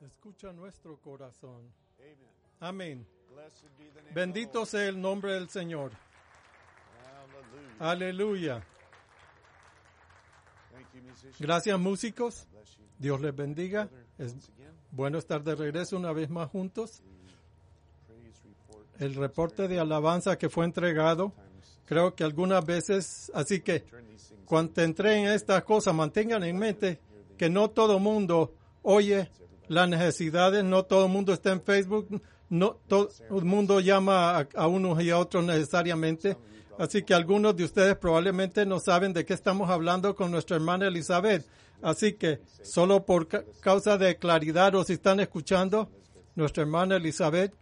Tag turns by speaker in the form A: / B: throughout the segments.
A: Escucha nuestro corazón. Amén. Bendito sea el nombre del Señor. Aleluya. Gracias, músicos. Dios les bendiga. Es bueno estar de regreso una vez más juntos. El reporte de alabanza que fue entregado, creo que algunas veces, así que cuando entré en estas cosas, mantengan en mente que no todo el mundo oye las necesidades, no todo el mundo está en Facebook, no todo el mundo llama a unos y a otros necesariamente. Así que algunos de ustedes probablemente no saben de qué estamos hablando con nuestra hermana Elizabeth. Así que solo por causa de claridad, o si están escuchando, nuestra hermana Elizabeth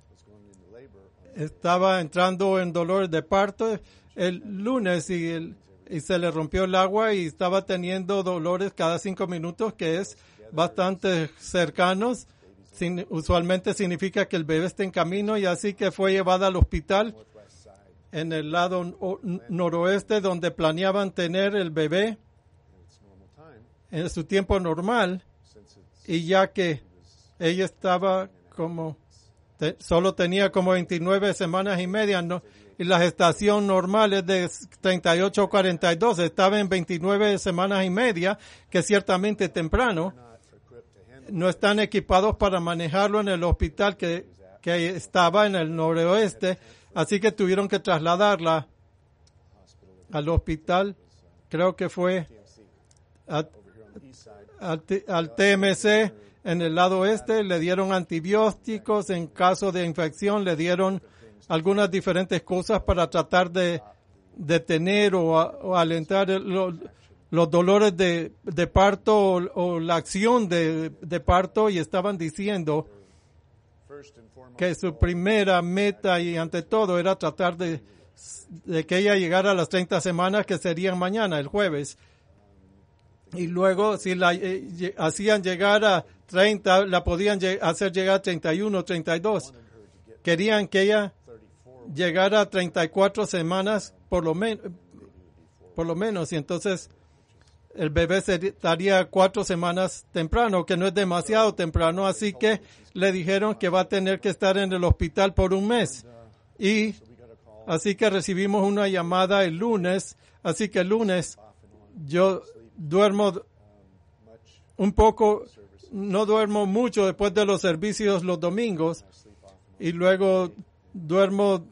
A: estaba entrando en dolor de parto el lunes y se le rompió el agua y estaba teniendo dolores cada 5 minutos, que es bastante cercanos. Usualmente significa que el bebé está en camino, y así que fue llevada al hospital en el lado noroeste, donde planeaban tener el bebé en su tiempo normal, y ya que ella estaba solo tenía como 29 semanas y media, ¿no? Y la gestación normal es de 38 o 42, estaba en 29 semanas y media, que ciertamente temprano. No están equipados para manejarlo en el hospital que estaba en el noroeste, así que tuvieron que trasladarla al hospital, creo que fue al TMC en el lado oeste. Le dieron antibióticos en caso de infección, le dieron algunas diferentes cosas para tratar de detener o alentar los dolores de parto o la acción de parto, y estaban diciendo que su primera meta y ante todo era tratar de que ella llegara a las 30 semanas, que serían mañana, el jueves. Y luego, si la hacían llegar a 30, la podían hacer llegar a 31, 32. Querían que ella llegara a 34 semanas por lo menos, y entonces el bebé estaría 4 semanas temprano, que no es demasiado temprano, así que le dijeron que va a tener que estar en el hospital por un mes. Y así que recibimos una llamada el lunes, así que el lunes yo duermo un poco, no duermo mucho después de los servicios los domingos, y luego duermo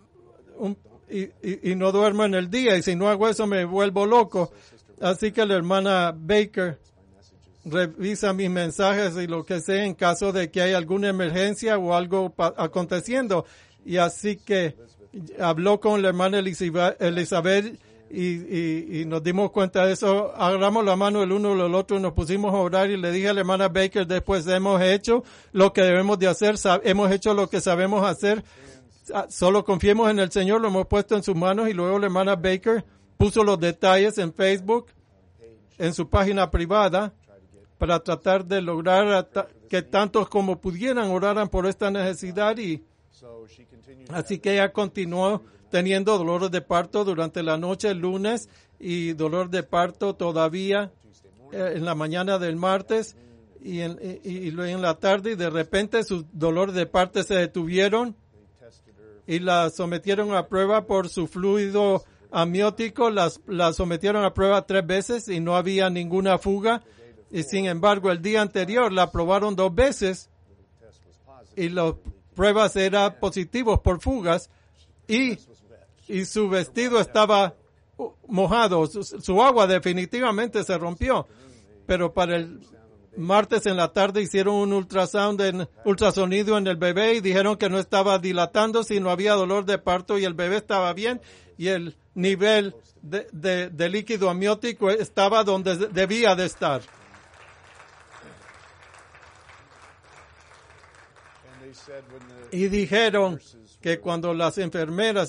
A: y no duermo en el día, y si no hago eso me vuelvo loco. Así que la hermana Baker revisa mis mensajes y lo que sea en caso de que haya alguna emergencia o algo aconteciendo. Y así que habló con la hermana Elizabeth y nos dimos cuenta de eso. Agarramos la mano el uno del otro y nos pusimos a orar, y le dije a la hermana Baker, después hemos hecho lo que debemos de hacer, hemos hecho lo que sabemos hacer, solo confiemos en el Señor, lo hemos puesto en sus manos. Y luego la hermana Baker puso los detalles en Facebook, en su página privada, para tratar de lograr que tantos como pudieran oraran por esta necesidad. Y así que ella continuó teniendo dolores de parto durante la noche el lunes y dolor de parto todavía en la mañana del martes y en la tarde, y de repente sus dolores de parto se detuvieron y la sometieron a prueba por su fluido amniótico. La sometieron a prueba 3 veces y no había ninguna fuga, y sin embargo el día anterior la probaron 2 veces y las pruebas eran positivos por fugas, y su vestido estaba mojado, su agua definitivamente se rompió. Pero para el martes en la tarde hicieron un ultrasonido en el bebé y dijeron que no estaba dilatando, sino había dolor de parto y el bebé estaba bien, y el nivel de líquido amniótico estaba donde debía de estar. Y dijeron que cuando las enfermeras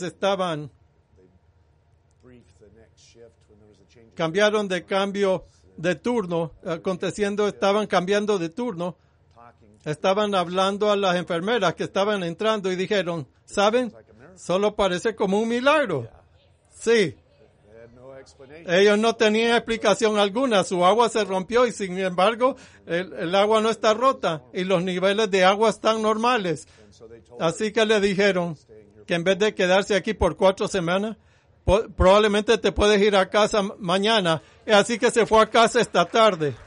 A: cambiaron de cambio de turno, estaban cambiando de turno, estaban hablando a las enfermeras que estaban entrando y dijeron, ¿saben? Solo parece como un milagro. Sí. Ellos no tenían explicación alguna. Su agua se rompió y sin embargo el agua no está rota y los niveles de agua están normales. Así que le dijeron que en vez de quedarse aquí por 4 semanas, probablemente te puedes ir a casa mañana. Y así que se fue a casa esta tarde.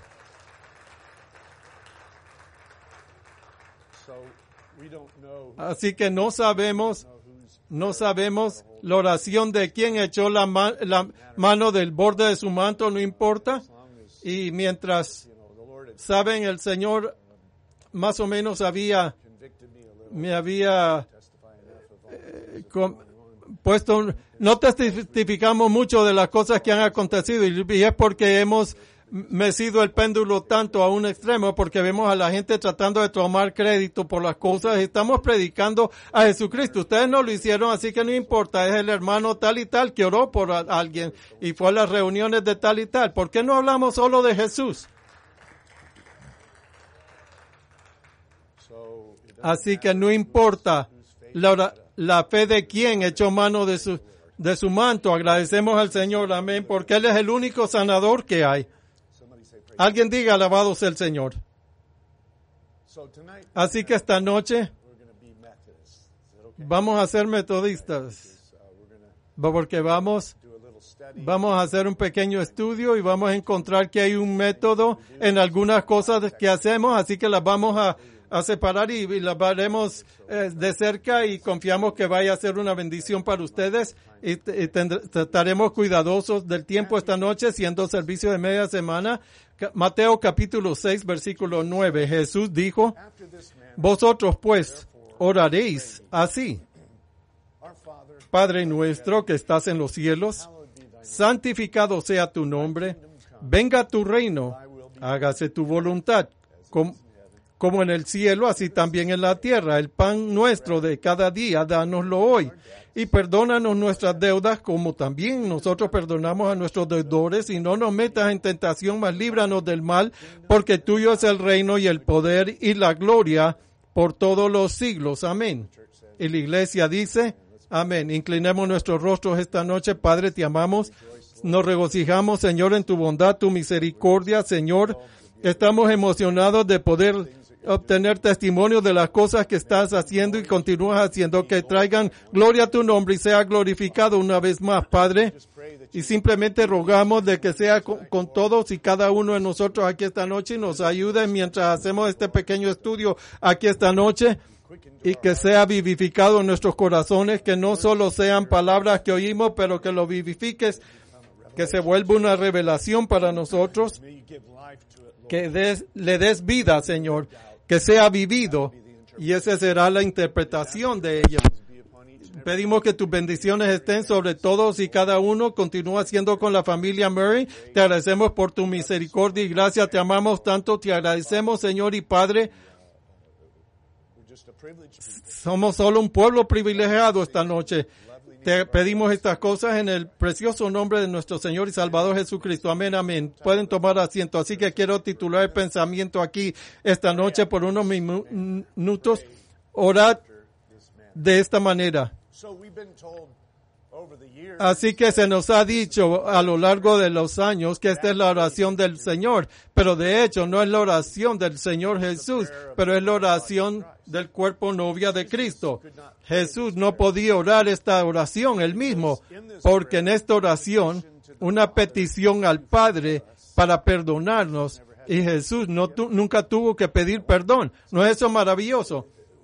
A: Así que no sabemos la oración de quién echó la mano del borde de su manto, no importa. Y mientras, saben, el Señor más o menos me había puesto, no testificamos mucho de las cosas que han acontecido y es porque hemos mecido el péndulo tanto a un extremo, porque vemos a la gente tratando de tomar crédito por las cosas. Estamos predicando a Jesucristo. Ustedes no lo hicieron, así que no importa. Es el hermano tal y tal que oró por alguien y fue a las reuniones de tal y tal. ¿Por qué no hablamos solo de Jesús? Así que no importa la fe de quién echó mano de su manto. Agradecemos al Señor, amén, porque Él es el único sanador que hay. Alguien diga, alabado sea el Señor. Así que esta noche vamos a ser metodistas, porque vamos a hacer un pequeño estudio y vamos a encontrar que hay un método en algunas cosas que hacemos, así que las vamos a separar y las veremos de cerca y confiamos que vaya a ser una bendición para ustedes y estaremos cuidadosos del tiempo esta noche, siendo servicio de media semana. Mateo capítulo 6, versículo 9. Jesús dijo, vosotros pues oraréis así: Padre nuestro que estás en los cielos, santificado sea tu nombre, venga tu reino, hágase tu voluntad, como en el cielo, así también en la tierra. El pan nuestro de cada día, dánoslo hoy. Y perdónanos nuestras deudas, como también nosotros perdonamos a nuestros deudores. Y no nos metas en tentación, mas líbranos del mal, porque tuyo es el reino y el poder y la gloria por todos los siglos. Amén. Y la iglesia dice, amén. Inclinemos nuestros rostros esta noche. Padre, te amamos. Nos regocijamos, Señor, en tu bondad, tu misericordia, Señor. Estamos emocionados de poder obtener testimonio de las cosas que estás haciendo y continúas haciendo, que traigan gloria a tu nombre y sea glorificado una vez más, Padre. Y simplemente rogamos de que sea con todos y cada uno de nosotros aquí esta noche y nos ayude mientras hacemos este pequeño estudio aquí esta noche y que sea vivificado en nuestros corazones, que no solo sean palabras que oímos, pero que lo vivifiques, que se vuelva una revelación para nosotros, que le des vida, Señor, que sea vivido, y esa será la interpretación de ello. Pedimos que tus bendiciones estén sobre todos y cada uno. Continúa siendo con la familia Murray. Te agradecemos por tu misericordia y gracia. Te amamos tanto. Te agradecemos, Señor y Padre. Somos solo un pueblo privilegiado esta noche. Te pedimos estas cosas en el precioso nombre de nuestro Señor y Salvador Jesucristo. Amén, amén. Pueden tomar asiento. Así que quiero titular el pensamiento aquí esta noche por unos minutos. Orad de esta manera. Así que se nos ha dicho a lo largo de los años que esta es la oración del Señor, pero de hecho no es la oración del Señor Jesús, pero es la oración del cuerpo novia de Cristo. Jesús no podía orar esta oración él mismo, porque en esta oración una petición al Padre para perdonarnos, y Jesús nunca tuvo que pedir perdón. ¿No es eso maravilloso?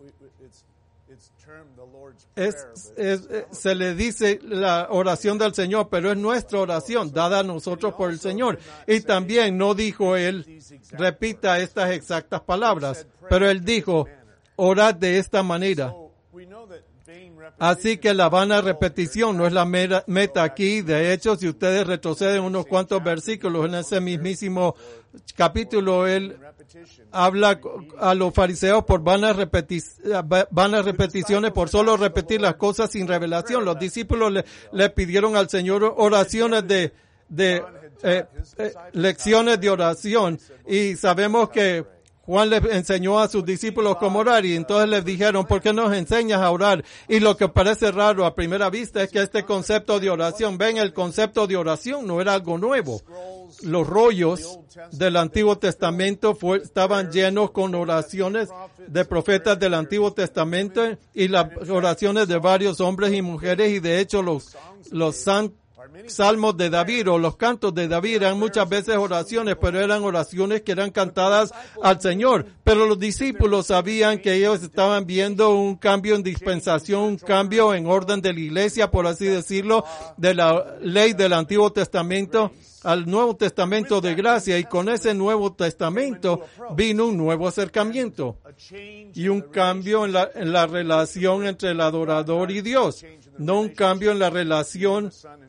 A: Se le dice la oración del Señor, pero es nuestra oración, dada a nosotros por el Señor. Y también no dijo él, repita estas exactas palabras, pero él dijo, orad de esta manera. Así que la vana repetición no es la meta aquí. De hecho, si ustedes retroceden unos cuantos versículos en ese mismísimo capítulo, él habla a los fariseos por vanas repeticiones, por solo repetir las cosas sin revelación. Los discípulos le pidieron al Señor oraciones lecciones de oración, y sabemos que Juan les enseñó a sus discípulos cómo orar y entonces les dijeron, ¿por qué nos enseñas a orar? Y lo que parece raro a primera vista es que este concepto de oración, ven, el concepto de oración no era algo nuevo. Los rollos del Antiguo Testamento estaban llenos con oraciones de profetas del Antiguo Testamento y las oraciones de varios hombres y mujeres, y de hecho los salmos de David o los cantos de David eran muchas veces oraciones, pero eran oraciones que eran cantadas al Señor. Pero los discípulos sabían que ellos estaban viendo un cambio en dispensación, un cambio en orden de la iglesia, por así decirlo, de la ley del Antiguo Testamento al Nuevo Testamento de gracia, y con ese Nuevo Testamento vino un nuevo acercamiento y un cambio en la relación entre el adorador y Dios. No un cambio en la relación,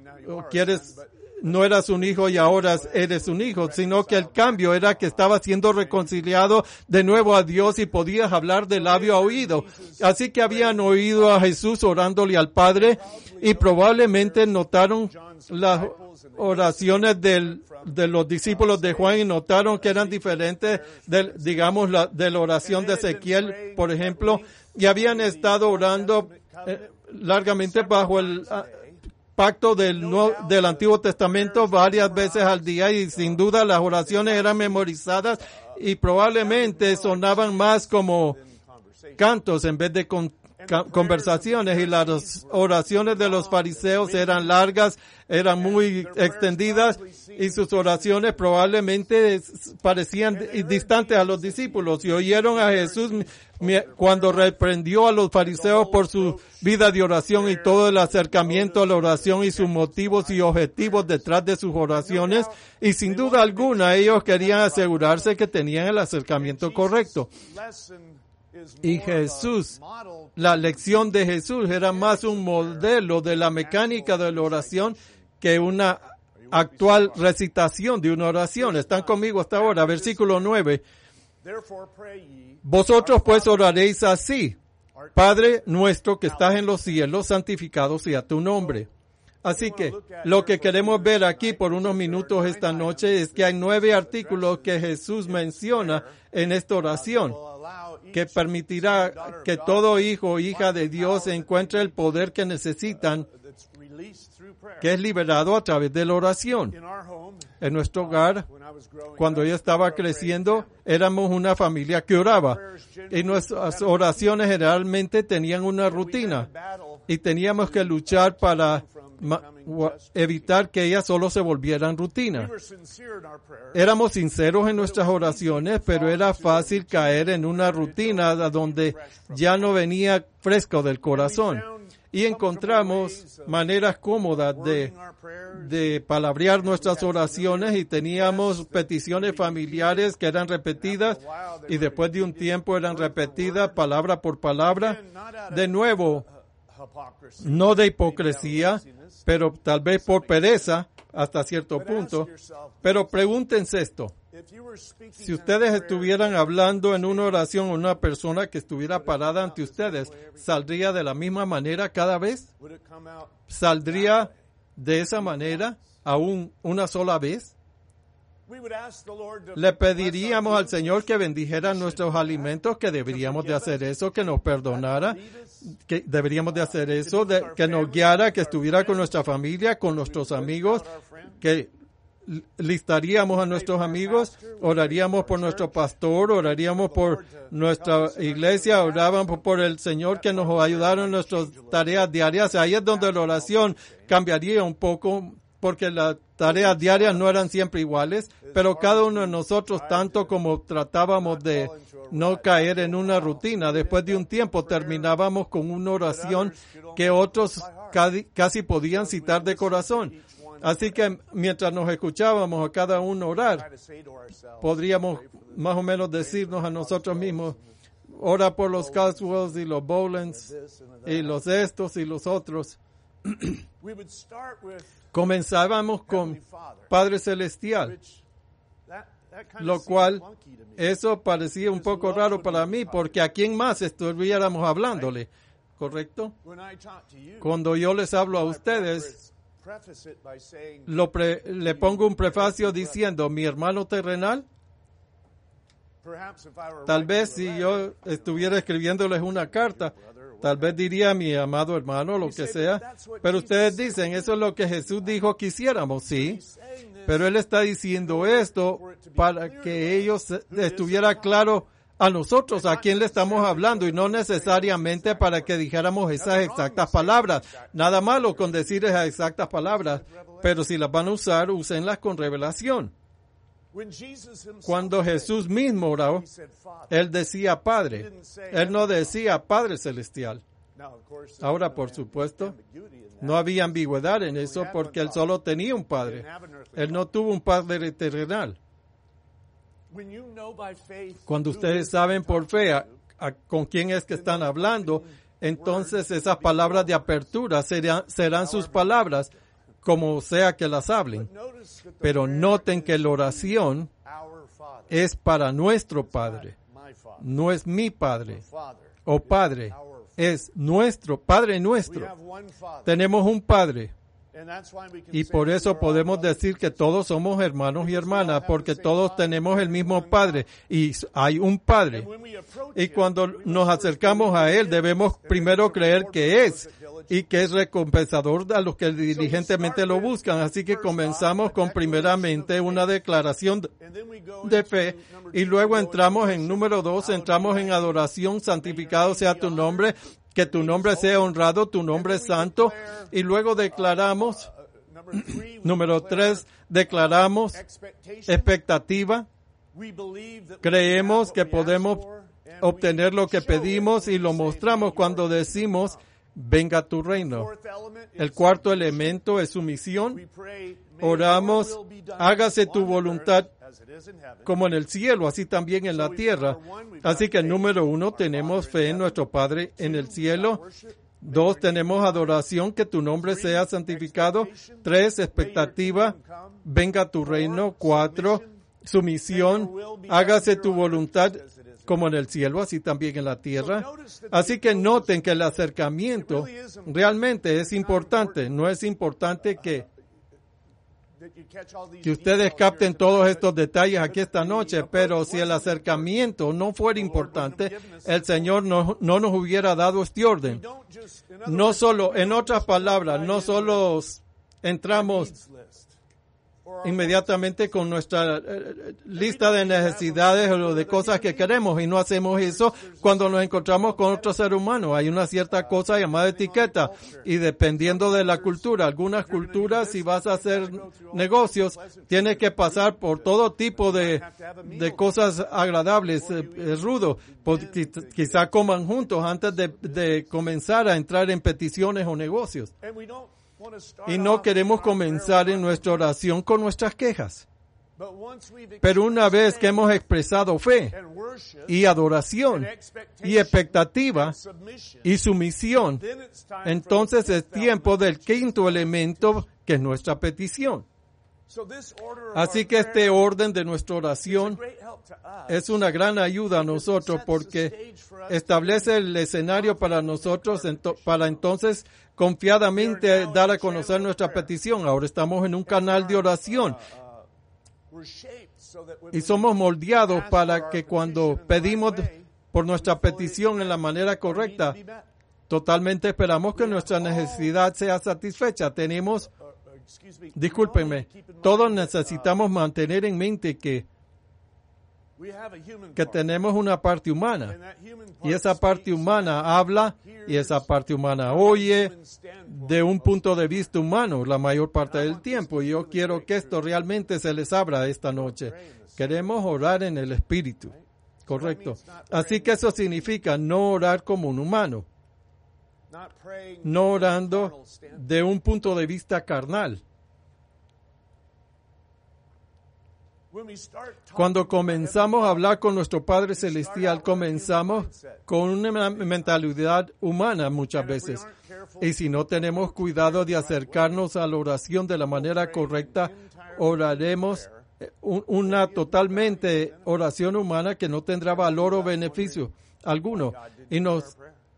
A: no eras un hijo y ahora eres un hijo, sino que el cambio era que estaba siendo reconciliado de nuevo a Dios y podías hablar de labio a oído. Así que habían oído a Jesús orándole al Padre y probablemente notaron las oraciones de los discípulos de Juan y notaron que eran diferentes de la oración de Ezequiel, por ejemplo, y habían estado orando largamente bajo el pacto del Antiguo Testamento varias veces al día, y sin duda las oraciones eran memorizadas y probablemente sonaban más como cantos en vez de conversaciones, y las oraciones de los fariseos eran largas, eran muy extendidas, y sus oraciones probablemente parecían distantes a los discípulos, y oyeron a Jesús cuando reprendió a los fariseos por su vida de oración y todo el acercamiento a la oración y sus motivos y objetivos detrás de sus oraciones, y sin duda alguna ellos querían asegurarse que tenían el acercamiento correcto. Y Jesús, la lección de Jesús era más un modelo de la mecánica de la oración que una actual recitación de una oración. ¿Están conmigo hasta ahora? Versículo 9. Vosotros pues oraréis así: Padre nuestro que estás en los cielos, santificado sea tu nombre. Así que lo que queremos ver aquí por unos minutos esta noche es que hay 9 artículos que Jesús menciona en esta oración, que permitirá que todo hijo o hija de Dios encuentre el poder que necesitan, que es liberado a través de la oración. En nuestro hogar, cuando yo estaba creciendo, éramos una familia que oraba, y nuestras oraciones generalmente tenían una rutina, y teníamos que luchar para evitar que ellas solo se volvieran rutina. Éramos sinceros en nuestras oraciones, pero era fácil caer en una rutina donde ya no venía fresco del corazón. Y encontramos maneras cómodas de palabrear nuestras oraciones, y teníamos peticiones familiares que eran repetidas, y después de un tiempo eran repetidas palabra por palabra. De nuevo, no de hipocresía, pero tal vez por pereza hasta cierto punto. Pero pregúntense esto: si ustedes estuvieran hablando en una oración a una persona que estuviera parada ante ustedes, ¿saldría de la misma manera cada vez? ¿Saldría de esa manera aún una sola vez? Le pediríamos al Señor que bendijera nuestros alimentos, que deberíamos de hacer eso, que nos perdonara, que deberíamos de hacer eso, que nos guiara, que estuviera con nuestra familia, con nuestros amigos, que listaríamos a nuestros amigos, oraríamos por nuestro pastor, oraríamos por nuestra iglesia, orábamos por el Señor que nos ayudara en nuestras tareas diarias. Ahí es donde la oración cambiaría un poco, porque las tareas diarias no eran siempre iguales, pero cada uno de nosotros, tanto como tratábamos de no caer en una rutina, después de un tiempo terminábamos con una oración que otros casi podían citar de corazón. Así que mientras nos escuchábamos a cada uno orar, podríamos más o menos decirnos a nosotros mismos: ora por los Caswells y los Bolens y los estos y los otros. Comenzábamos con Padre Celestial, lo cual eso parecía un poco raro para mí, porque ¿a quién más estuviéramos hablándole? ¿Correcto? Cuando yo les hablo a ustedes, le pongo un prefacio diciendo: mi hermano terrenal, Tal vez si yo estuviera escribiéndoles una carta, tal vez diría mi amado hermano, lo que sea, pero ustedes dicen, eso es lo que Jesús dijo que hiciéramos, sí, pero Él está diciendo esto para que ellos estuviera claro a nosotros a quién le estamos hablando y no necesariamente para que dijéramos esas exactas palabras. Nada malo con decir esas exactas palabras, pero si las van a usar, úsenlas con revelación. Cuando Jesús mismo oró, Él decía Padre. Él no decía Padre Celestial. Ahora, por supuesto, no había ambigüedad en eso porque Él solo tenía un Padre. Él no tuvo un Padre terrenal. Cuando ustedes saben por fe con quién es que están hablando, entonces esas palabras de apertura serán sus palabras, como sea que las hablen. Pero noten que la oración es para nuestro Padre. No es mi Padre o Padre. Es nuestro, Padre nuestro. Tenemos un Padre. Y por eso podemos decir que todos somos hermanos y hermanas, porque todos tenemos el mismo Padre y hay un Padre. Y cuando nos acercamos a Él, debemos primero creer que es y que es recompensador a los que diligentemente lo buscan. Así que comenzamos con primeramente una declaración de fe y luego entramos en número 2, entramos en adoración, santificado sea tu nombre, que tu nombre sea honrado, tu nombre es santo, y luego declaramos, número 3, declaramos expectativa. Creemos que podemos obtener lo que pedimos y lo mostramos cuando decimos, venga tu reino. El cuarto elemento es sumisión. Oramos, hágase tu voluntad como en el cielo, así también en la tierra. Así que número 1, tenemos fe en nuestro Padre en el cielo. 2, tenemos adoración, que tu nombre sea santificado. 3, expectativa, venga tu reino. 4, sumisión, hágase tu voluntad como en el cielo, así también en la tierra. Así que noten que el acercamiento realmente es importante. No es importante que ustedes capten todos estos detalles aquí esta noche, pero si el acercamiento no fuera importante, el Señor no nos hubiera dado este orden. No solo, en otras palabras, no solo entramos inmediatamente con nuestra lista de necesidades o de cosas que queremos y no hacemos eso cuando nos encontramos con otro ser humano. Hay una cierta cosa llamada etiqueta y dependiendo de la cultura, algunas culturas, si vas a hacer negocios, tienes que pasar por todo tipo de cosas agradables, rudo. Quizá coman juntos antes de comenzar a entrar en peticiones o negocios. Y no queremos comenzar en nuestra oración con nuestras quejas. Pero una vez que hemos expresado fe y adoración y expectativa y sumisión, entonces es tiempo del quinto elemento, que es nuestra petición. Así que este orden de nuestra oración es una gran ayuda a nosotros porque establece el escenario para nosotros para entonces confiadamente dar a conocer nuestra petición. Ahora estamos en un canal de oración y somos moldeados para que cuando pedimos por nuestra petición en la manera correcta, totalmente esperamos que nuestra necesidad sea satisfecha. Discúlpenme, todos necesitamos mantener en mente que tenemos una parte humana y esa parte humana habla y esa parte humana oye de un punto de vista humano la mayor parte del tiempo, y yo quiero que esto realmente se les abra esta noche. Queremos orar en el Espíritu, correcto. Así que eso significa no orar como un humano, no orando de un punto de vista carnal. Cuando comenzamos a hablar con nuestro Padre Celestial, comenzamos con una mentalidad humana muchas veces. Y si no tenemos cuidado de acercarnos a la oración de la manera correcta, oraremos una totalmente oración humana que no tendrá valor o beneficio alguno. Y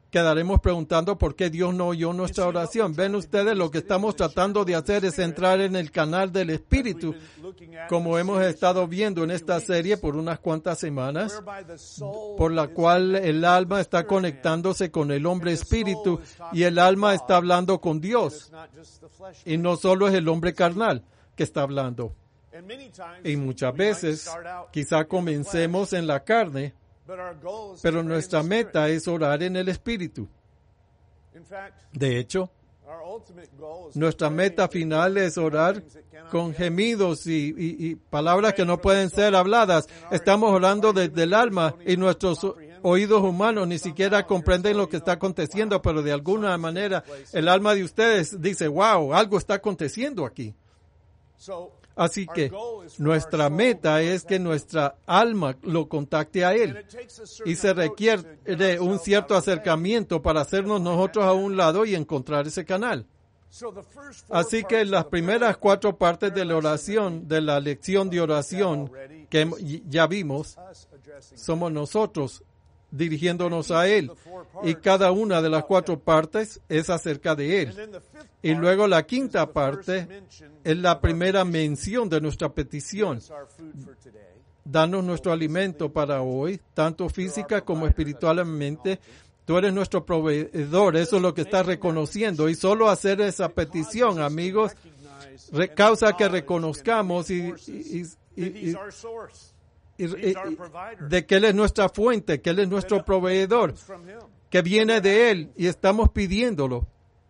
A: quedaremos preguntando por qué Dios no oyó nuestra oración. Ven ustedes, lo que estamos tratando de hacer es entrar en el canal del Espíritu, como hemos estado viendo en esta serie por unas cuantas semanas, por la cual el alma está conectándose con el hombre espíritu y el alma está hablando con Dios. Y no solo es el hombre carnal que está hablando. Y muchas veces, quizá comencemos en la carne, pero nuestra meta es orar en el Espíritu. De hecho, nuestra meta final es orar con gemidos y palabras que no pueden ser habladas. Estamos orando desde el alma y nuestros oídos humanos ni siquiera comprenden lo que está aconteciendo, pero de alguna manera el alma de ustedes dice, wow, algo está aconteciendo aquí. Así que nuestra meta es que nuestra alma lo contacte a Él. Y se requiere de un cierto acercamiento para hacernos nosotros a un lado y encontrar ese canal. Así que las primeras 4 partes de la oración, de la lección de oración que ya vimos, somos nosotros dirigiéndonos a Él. Y cada una de las 4 partes es acerca de Él. Y luego la 5ª parte es la primera mención de nuestra petición. Danos nuestro alimento para hoy, tanto física como espiritualmente. Tú eres nuestro proveedor, eso es lo que estás reconociendo. Y solo hacer esa petición, amigos, causa que reconozcamos de que Él es nuestra fuente, que Él es nuestro proveedor, que viene de Él y estamos pidiéndolo.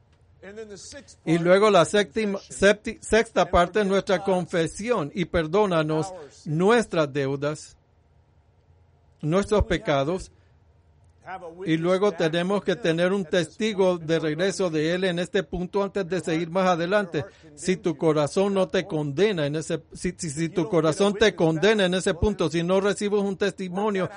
A: Y luego la sexta parte es nuestra confesión y perdónanos nuestras deudas, nuestros pecados. Y luego tenemos que tener un testigo de regreso de Él en este punto antes de seguir más adelante. Si tu corazón no te condena en ese, si tu corazón te condena en ese punto, si no recibes un testimonio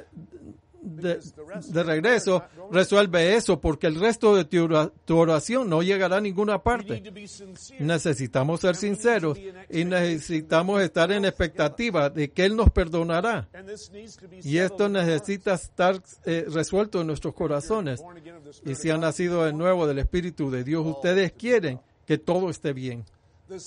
A: de regreso, resuelve eso, porque el resto de tu oración no llegará a ninguna parte. Necesitamos ser sinceros y necesitamos estar en expectativa de que Él nos perdonará. Y esto necesita estar resuelto en nuestros corazones. Y si han nacido de nuevo del Espíritu de Dios, ustedes quieren que todo esté bien. El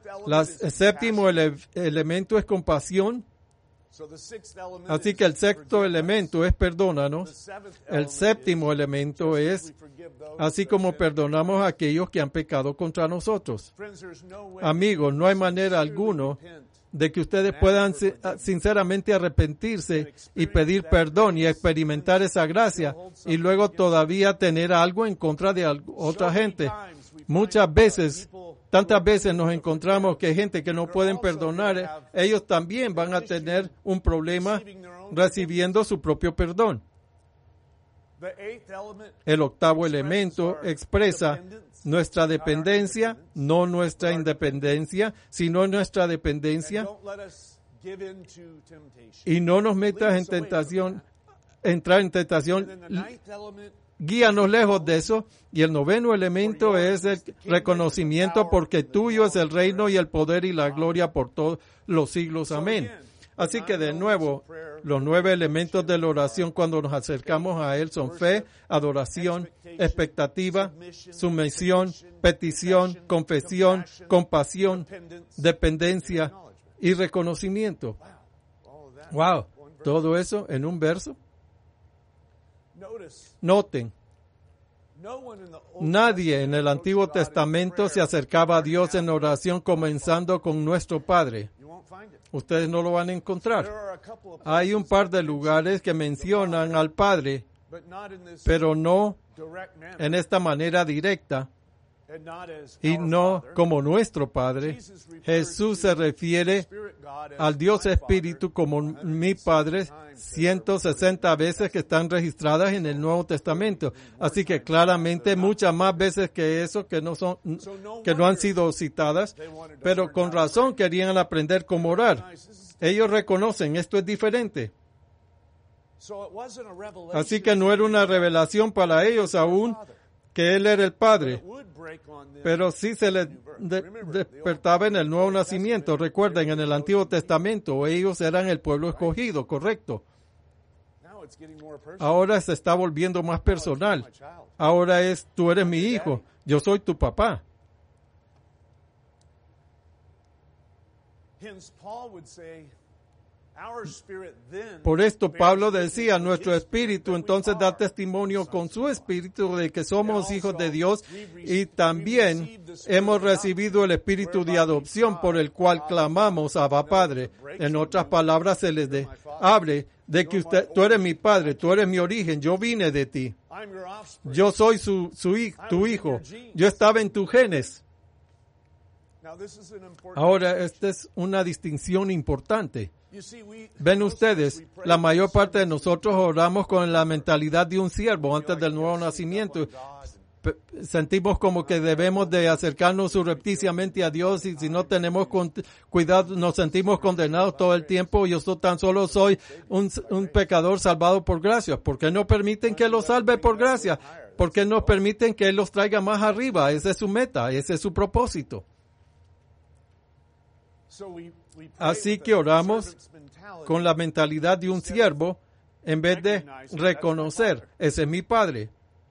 A: 7º elemento es compasión. Así que el 6º elemento es perdónanos. El 7º elemento es así como perdonamos a aquellos que han pecado contra nosotros. Amigos, no hay manera alguna de que ustedes puedan sinceramente arrepentirse y pedir perdón y experimentar esa gracia y luego todavía tener algo en contra de otra gente. Muchas veces, tantas veces nos encontramos que hay gente que no pueden perdonar, ellos también van a tener un problema recibiendo su propio perdón. El 8º elemento expresa nuestra dependencia, no nuestra independencia, sino nuestra dependencia. Y no nos metas en tentación, entrar en tentación. Guíanos lejos de eso. Y el 9º elemento es el reconocimiento, porque tuyo es el reino y el poder y la gloria por todos los siglos. Amén. Así que de nuevo, los 9 elementos de la oración cuando nos acercamos a Él son fe, adoración, expectativa, sumisión, petición, confesión, compasión, dependencia y reconocimiento. Wow, todo eso en un verso. Noten, nadie en el Antiguo Testamento se acercaba a Dios en oración comenzando con nuestro Padre. Ustedes no lo van a encontrar. Hay un par de lugares que mencionan al Padre, pero no en esta manera directa y no como nuestro Padre. Jesús se refiere al Dios Espíritu como mi Padre 160 veces que están registradas en el Nuevo Testamento. Así que claramente muchas más veces que eso que no han sido citadas, pero con razón querían aprender cómo orar. Ellos reconocen, esto es diferente. Así que no era una revelación para ellos aún que Él era el Padre, pero sí se les despertaba en el nuevo nacimiento. Recuerden, en el Antiguo Testamento ellos eran el pueblo escogido, correcto. Ahora se está volviendo más personal. Ahora tú eres mi hijo, yo soy tu papá. Por esto Pablo decía, nuestro espíritu entonces da testimonio con su espíritu de que somos hijos de Dios, y también hemos recibido el espíritu de adopción por el cual clamamos Abba Padre. En otras palabras, se les abre de que tú eres mi padre, tú eres mi origen, yo vine de ti. Yo soy tu hijo, yo estaba en tus genes. Ahora, esta es una distinción importante. Ven ustedes, la mayor parte de nosotros oramos con la mentalidad de un siervo antes del nuevo nacimiento. Sentimos como que debemos de acercarnos surrepticiamente a Dios, y si no tenemos cuidado nos sentimos condenados todo el tiempo. Yo tan solo soy un pecador salvado por gracia. ¿Por qué no permiten que los salve por gracia? ¿Por qué no permiten que Él los traiga más arriba? Esa es su meta, ese es su propósito. Así que oramos con la mentalidad de un siervo en vez de reconocer, ese es mi Padre.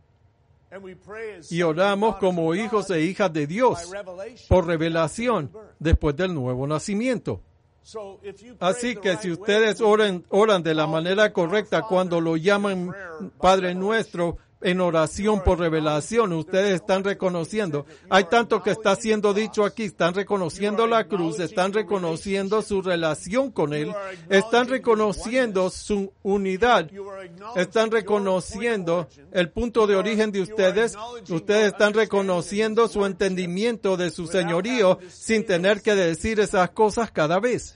A: Y oramos como hijos e hijas de Dios por revelación después del nuevo nacimiento. Así que si ustedes oran de la manera correcta cuando lo llaman Padre Nuestro, en oración por revelación, ustedes están reconociendo. Hay tanto que está siendo dicho aquí. Están reconociendo la cruz, están reconociendo su relación con Él, están reconociendo su unidad, están reconociendo el punto de origen de ustedes. Ustedes están reconociendo su entendimiento de su señorío sin tener que decir esas cosas cada vez.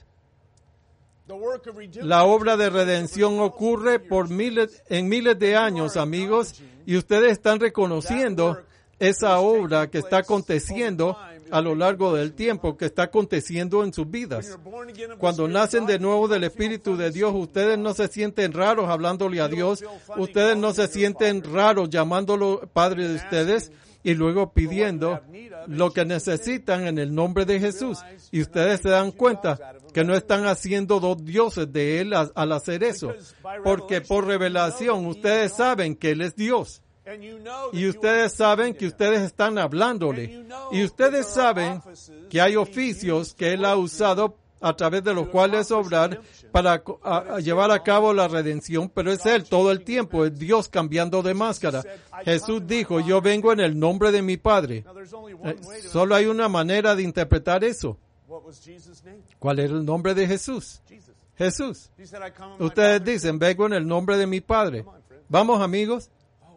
A: La obra de redención ocurre en miles de años, amigos, y ustedes están reconociendo esa obra que está aconteciendo a lo largo del tiempo, que está aconteciendo en sus vidas. Cuando nacen de nuevo del Espíritu de Dios, ustedes no se sienten raros hablándole a Dios, ustedes no se sienten raros llamándolo Padre de ustedes, y luego pidiendo lo que necesitan en el nombre de Jesús. Y ustedes se dan cuenta que no están haciendo dos dioses de Él al hacer eso. Porque por revelación ustedes saben que Él es Dios. Y ustedes saben que ustedes están hablándole. Y ustedes saben que hay oficios que Él ha usado a través de los cuales obrar para llevar a cabo la redención, pero es Él todo el tiempo, es Dios cambiando de máscara. Jesús dijo, yo vengo en el nombre de mi Padre. Solo hay una manera de interpretar eso. ¿Cuál era el nombre de Jesús? Jesús. Ustedes dicen, vengo en el nombre de mi Padre. Vamos, amigos.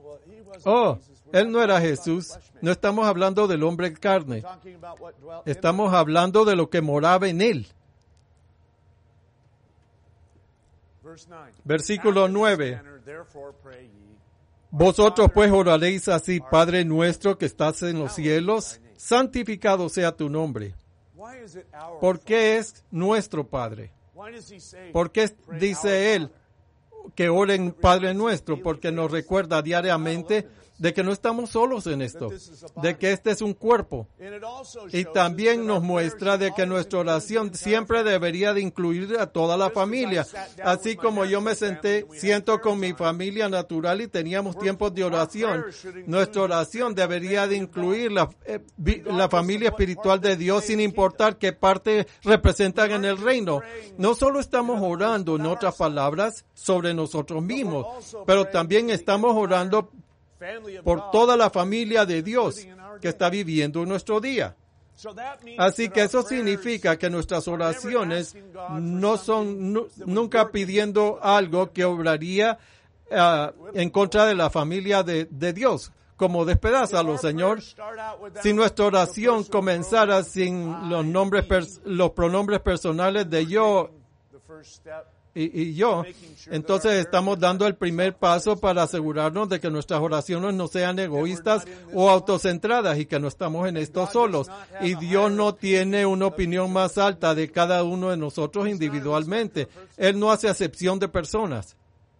A: Él no era Jesús. No estamos hablando del hombre carne. Estamos hablando de lo que moraba en Él. Versículo 9. Vosotros pues oraréis así, Padre nuestro que estás en los cielos, santificado sea tu nombre. ¿Por qué es nuestro Padre? ¿Por qué dice Él que oren Padre nuestro? Porque nos recuerda diariamente de que no estamos solos en esto, de que este es un cuerpo. Y también nos muestra de que nuestra oración siempre debería de incluir a toda la familia. Así como yo siento con mi familia natural y teníamos tiempos de oración, nuestra oración debería de incluir la familia espiritual de Dios sin importar qué parte representan en el reino. No solo estamos orando, en otras palabras, sobre nosotros mismos, pero también estamos orando por toda la familia de Dios que está viviendo en nuestro día. Así que eso significa que nuestras oraciones no son nunca pidiendo algo que obraría en contra de la familia de Dios, como despedázalo, Señor. Si nuestra oración comenzara sin los pronombres personales de yo y yo, entonces estamos dando el primer paso para asegurarnos de que nuestras oraciones no sean egoístas o autocentradas y que no estamos en esto solos. Y Dios no tiene una opinión más alta de cada uno de nosotros individualmente. Él no hace acepción de personas.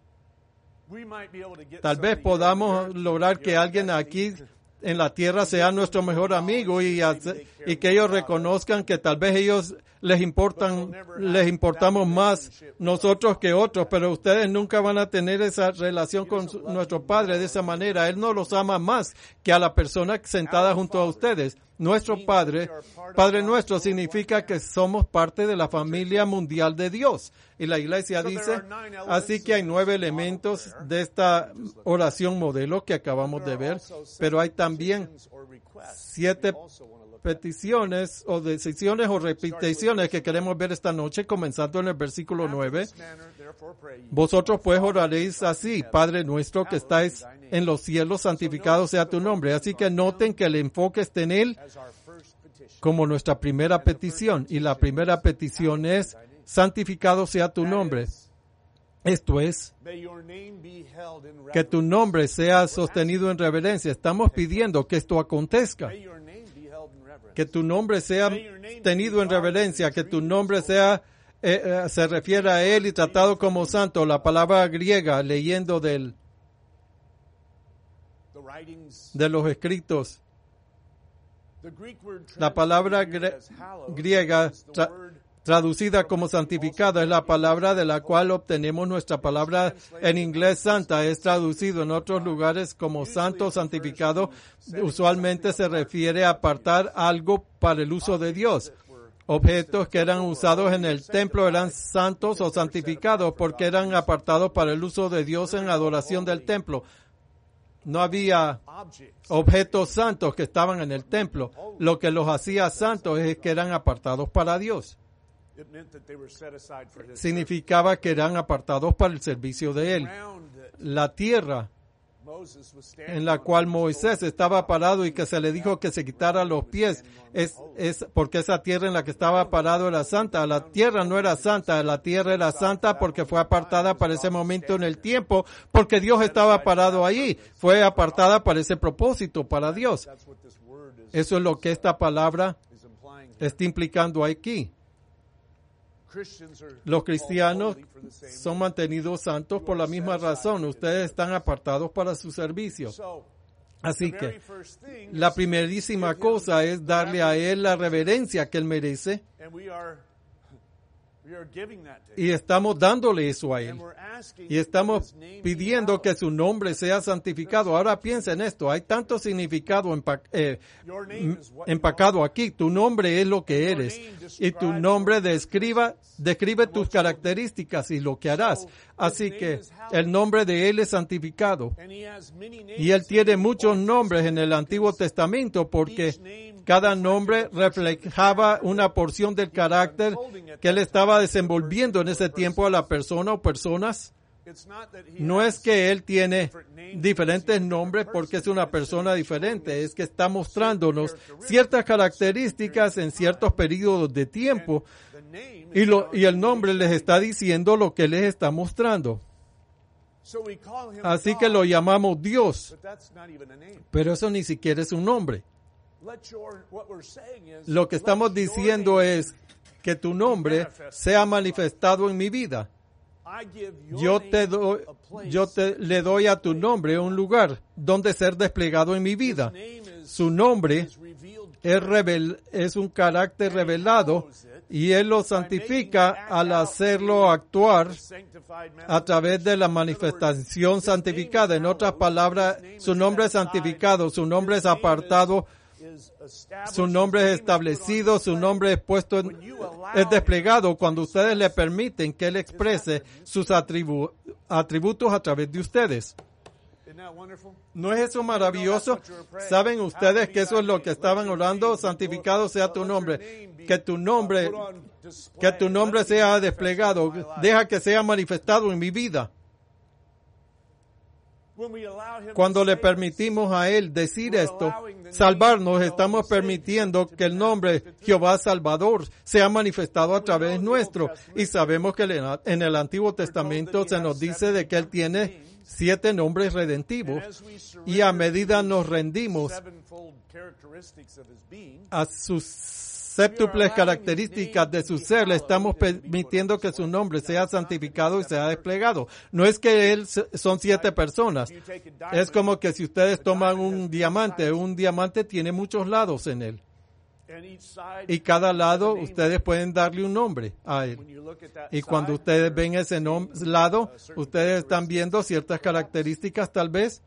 A: Tal vez podamos lograr que alguien aquí en la tierra sea nuestro mejor amigo y que ellos reconozcan que tal vez ellos les importamos más nosotros que otros, pero ustedes nunca van a tener esa relación con nuestro Padre de esa manera. Él no los ama más que a la persona sentada junto a ustedes. Nuestro Padre, Padre nuestro, significa que somos parte de la familia mundial de Dios. Y la iglesia dice, así que hay 9 elementos de esta oración modelo que acabamos de ver, pero hay también 7 peticiones o decisiones o repeticiones que queremos ver esta noche, comenzando en el versículo 9. Vosotros pues oraréis así: Padre nuestro que estáis en los cielos, santificado sea tu nombre. Así que noten que el enfoque está en Él como nuestra primera petición. Y la primera petición es: santificado sea tu nombre. Esto es, que tu nombre sea sostenido en reverencia. Estamos pidiendo que esto acontezca. Que tu nombre sea tenido en reverencia, que tu nombre sea, se refiere a Él y tratado como santo. La palabra griega, leyendo de los escritos, la palabra griega traducida como santificada es la palabra de la cual obtenemos nuestra palabra en inglés santa. Es traducido en otros lugares como santo, santificado. Usualmente se refiere a apartar algo para el uso de Dios. Objetos que eran usados en el templo eran santos o santificados porque eran apartados para el uso de Dios en adoración del templo. No había objetos santos que estaban en el templo. Lo que los hacía santos es que eran apartados para Dios. Significaba que eran apartados para el servicio de Él. La tierra en la cual Moisés estaba parado y que se le dijo que se quitara los pies, es porque esa tierra en la que estaba parado era santa. La tierra no era santa, la tierra era santa porque fue apartada para ese momento en el tiempo, porque Dios estaba parado allí. Fue apartada para ese propósito, para Dios. Eso es lo que esta palabra está implicando aquí. Los cristianos son mantenidos santos por la misma razón. Ustedes están apartados para su servicio. Así que la primerísima cosa es darle a Él la reverencia que Él merece. Y estamos dándole eso a Él. Y estamos pidiendo que su nombre sea santificado. Ahora piensa en esto. Hay tanto significado empacado aquí. Tu nombre es lo que eres. Y tu nombre describe tus características y lo que harás. Así que el nombre de Él es santificado. Y Él tiene muchos nombres en el Antiguo Testamento porque cada nombre reflejaba una porción del carácter que Él estaba desenvolviendo en ese tiempo a la persona o personas. No es que Él tiene diferentes nombres porque es una persona diferente, es que está mostrándonos ciertas características en ciertos periodos de tiempo y el nombre les está diciendo lo que les está mostrando. Así que lo llamamos Dios, pero eso ni siquiera es un nombre. Lo que estamos diciendo es que tu nombre sea manifestado en mi vida. Le doy a tu nombre un lugar donde ser desplegado en mi vida. Su nombre es un carácter revelado y Él lo santifica al hacerlo actuar a través de la manifestación santificada. En otras palabras, su nombre es santificado, su nombre es apartado, su nombre es establecido, su nombre es puesto, es desplegado cuando ustedes le permiten que Él exprese sus atributos a través de ustedes. ¿No es eso maravilloso? ¿Saben ustedes que eso es lo que estaban orando? Santificado sea tu nombre. Que tu nombre sea desplegado. Deja que sea manifestado en mi vida. Cuando le permitimos a Él decir esto, salvarnos, estamos permitiendo que el nombre Jehová Salvador sea manifestado a través nuestro. Y sabemos que en el Antiguo Testamento se nos dice de que Él tiene 7 nombres redentivos. Y a medida nos rendimos a sus séptuples características de su ser, le estamos permitiendo que su nombre sea santificado y sea desplegado. No es que Él son 7 personas. Es como que si ustedes toman un diamante tiene muchos lados en él. Y cada lado ustedes pueden darle un nombre a él. Y cuando ustedes ven ese lado, ustedes están viendo ciertas características tal vez.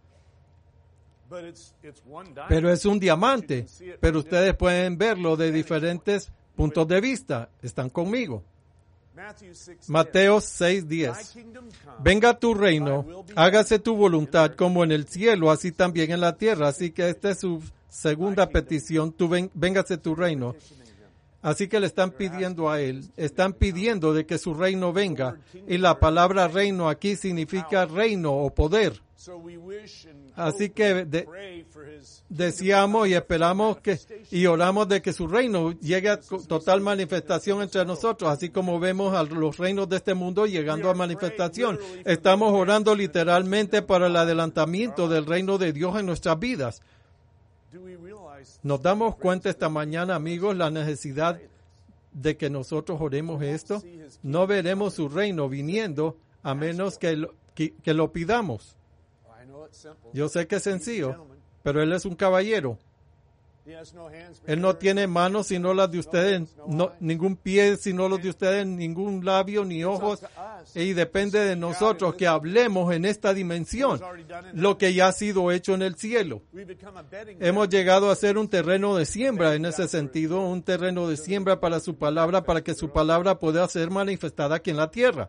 A: Pero es un diamante. Pero ustedes pueden verlo de diferentes puntos de vista. Están conmigo. Mateo 6:10. Venga tu reino, hágase tu voluntad como en el cielo, así también en la tierra. Así que esta es su segunda petición, véngase tu reino. Así que le están pidiendo a él, están pidiendo de que su reino venga. Y la palabra reino aquí significa reino o poder. Así que deseamos y esperamos y oramos de que su reino llegue a total manifestación entre nosotros, así como vemos a los reinos de este mundo llegando a manifestación. Estamos orando literalmente para el adelantamiento del reino de Dios en nuestras vidas. ¿Nos damos cuenta esta mañana, amigos, la necesidad de que nosotros oremos esto? No veremos su reino viniendo a menos que lo pidamos. Yo sé que es sencillo, pero él es un caballero. Él no tiene manos sino las de ustedes, ningún pie sino los de ustedes, ningún labio ni ojos. Y depende de nosotros que hablemos en esta dimensión lo que ya ha sido hecho en el cielo. Hemos llegado a ser un terreno de siembra en ese sentido, un terreno de siembra para su palabra, para que su palabra pueda ser manifestada aquí en la tierra.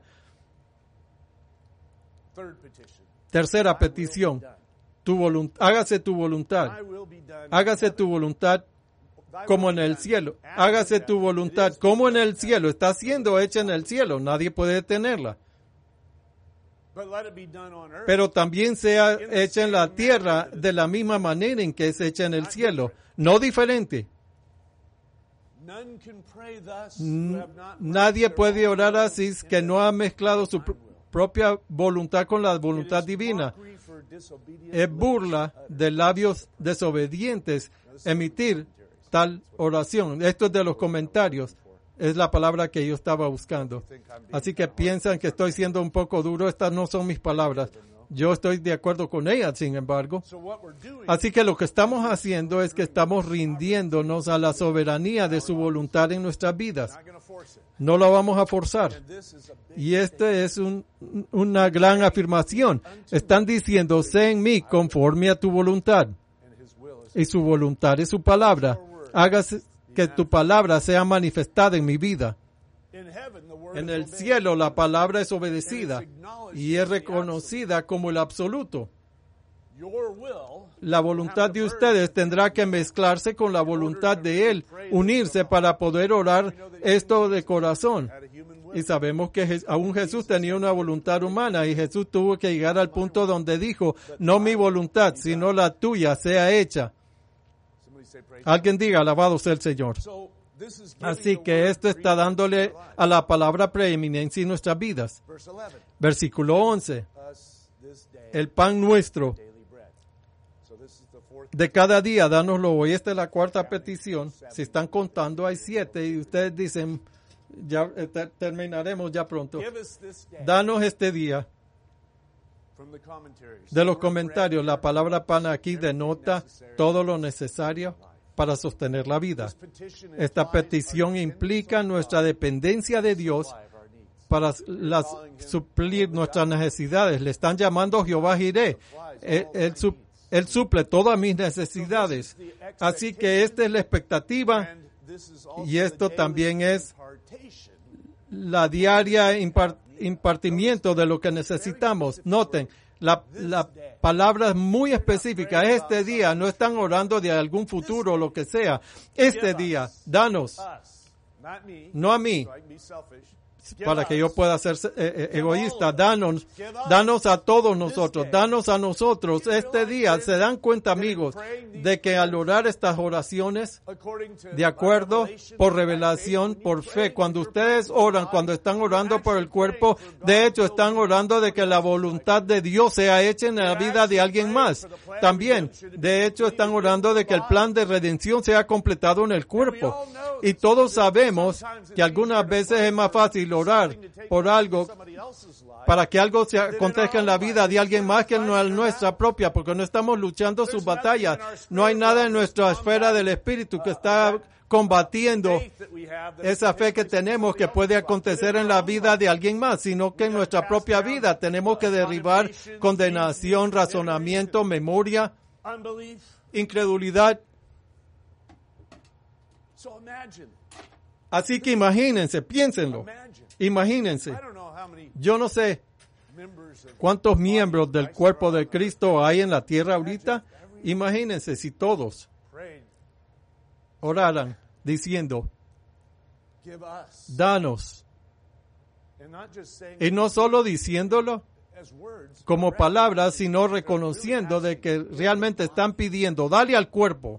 A: Tercera petición. Hágase tu voluntad. Hágase tu voluntad como en el cielo. Hágase tu voluntad como en el cielo. Está siendo hecha en el cielo. Nadie puede detenerla. Pero también sea hecha en la tierra de la misma manera en que es hecha en el cielo. No diferente. Nadie puede orar así que no ha mezclado su propia voluntad con la voluntad divina. Es burla de labios desobedientes emitir tal oración. Esto es de los comentarios. Es la palabra que yo estaba buscando. Así que piensan que estoy siendo un poco duro. Estas no son mis palabras. Yo estoy de acuerdo con ellas, sin embargo. Así que lo que estamos haciendo es que estamos rindiéndonos a la soberanía de su voluntad en nuestras vidas. No lo vamos a forzar. Y esta es una gran afirmación. Están diciendo, sé en mí conforme a tu voluntad. Y su voluntad es su palabra. Hágase que tu palabra sea manifestada en mi vida. En el cielo la palabra es obedecida y es reconocida como el absoluto. La voluntad de ustedes tendrá que mezclarse con la voluntad de Él, unirse para poder orar esto de corazón. Y sabemos que aún Jesús tenía una voluntad humana y Jesús tuvo que llegar al punto donde dijo, no mi voluntad, sino la tuya sea hecha. Alguien diga, alabado sea el Señor. Así que esto está dándole a la palabra preeminencia en nuestras vidas. Versículo 11. El pan nuestro de cada día, dánoslo hoy. Esta es la cuarta petición. Si están contando, hay 7 y ustedes dicen, ya terminaremos ya pronto. Danos este día. De los comentarios, la palabra pan aquí denota todo lo necesario para sostener la vida. Esta petición implica nuestra dependencia de Dios para suplir nuestras necesidades. Le están llamando Jehová Jireh. Él suple todas mis necesidades. Así que esta es la expectativa y esto también es la diaria impartimiento de lo que necesitamos. Noten, la palabra es muy específica. Este día, no están orando de algún futuro o lo que sea. Este día, danos, no a mí, para que yo pueda ser egoísta. Danos a todos nosotros, danos a nosotros este día. ¿Se dan cuenta, amigos, de que al orar estas oraciones, de acuerdo, por revelación, por fe, cuando ustedes oran, cuando están orando por el cuerpo, de hecho están orando de que la voluntad de Dios sea hecha en la vida de alguien más? También, de hecho, están orando de que el plan de redención sea completado en el cuerpo. Y todos sabemos que algunas veces es más fácil orar por algo para que algo se acontezca en la vida de alguien más que en nuestra propia, porque no estamos luchando sus batallas. No hay nada en nuestra esfera del espíritu que está combatiendo esa fe que tenemos que puede acontecer en la vida de alguien más, sino que en nuestra propia vida tenemos que derribar condenación, razonamiento, memoria, incredulidad. Así que imagínense, piénsenlo, imagínense. Yo no sé cuántos miembros del cuerpo de Cristo hay en la tierra ahorita. Imagínense si todos oraran diciendo, danos. Y no solo diciéndolo como palabras, sino reconociendo de que realmente están pidiendo, dale al cuerpo.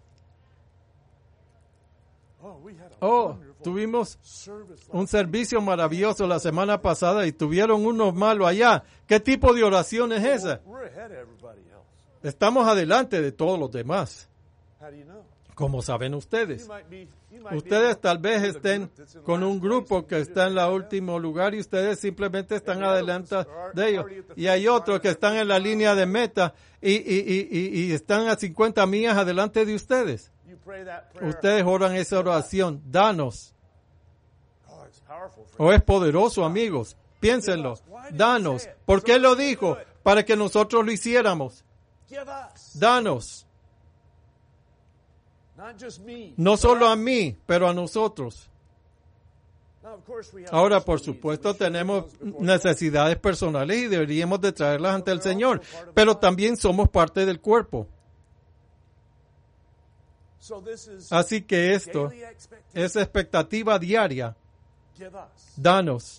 A: Tuvimos un servicio maravilloso la semana pasada y tuvieron unos malos allá. ¿Qué tipo de oración es esa? Estamos adelante de todos los demás. ¿Cómo saben ustedes? Ustedes tal vez estén con un grupo que está en el último lugar y ustedes simplemente están adelante de ellos. Y hay otros que están en la línea de meta y están a 50 millas adelante de ustedes. Ustedes oran esa oración, danos. Es poderoso, amigos. Piénsenlo. Danos. ¿Por qué lo dijo? Para que nosotros lo hiciéramos. Danos. No solo a mí, pero a nosotros. Ahora, por supuesto, tenemos necesidades personales y deberíamos de traerlas ante el Señor, pero también somos parte del cuerpo. Así que esto es expectativa diaria. Danos.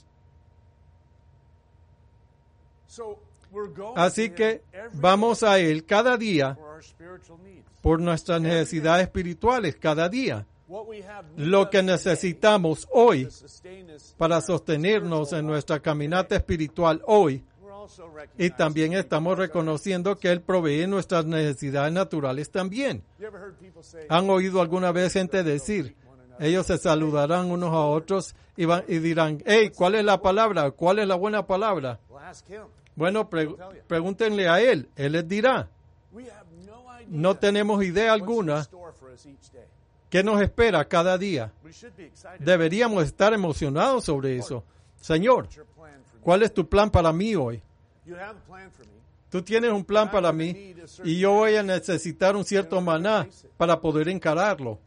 A: Así que vamos a Él cada día por nuestras necesidades espirituales, cada día. Lo que necesitamos hoy para sostenernos en nuestra caminata espiritual hoy. Y también estamos reconociendo que Él provee nuestras necesidades naturales también. ¿Han oído alguna vez gente decir? Ellos se saludarán unos a otros y dirán, hey, ¿cuál es la palabra? ¿Cuál es la buena palabra? Bueno, pregúntenle a Él. Él les dirá. No tenemos idea alguna qué nos espera cada día. Deberíamos estar emocionados sobre eso. Señor, ¿cuál es tu plan para mí hoy? Tú tienes un plan para mí y yo voy a necesitar un cierto maná para poder encararlo.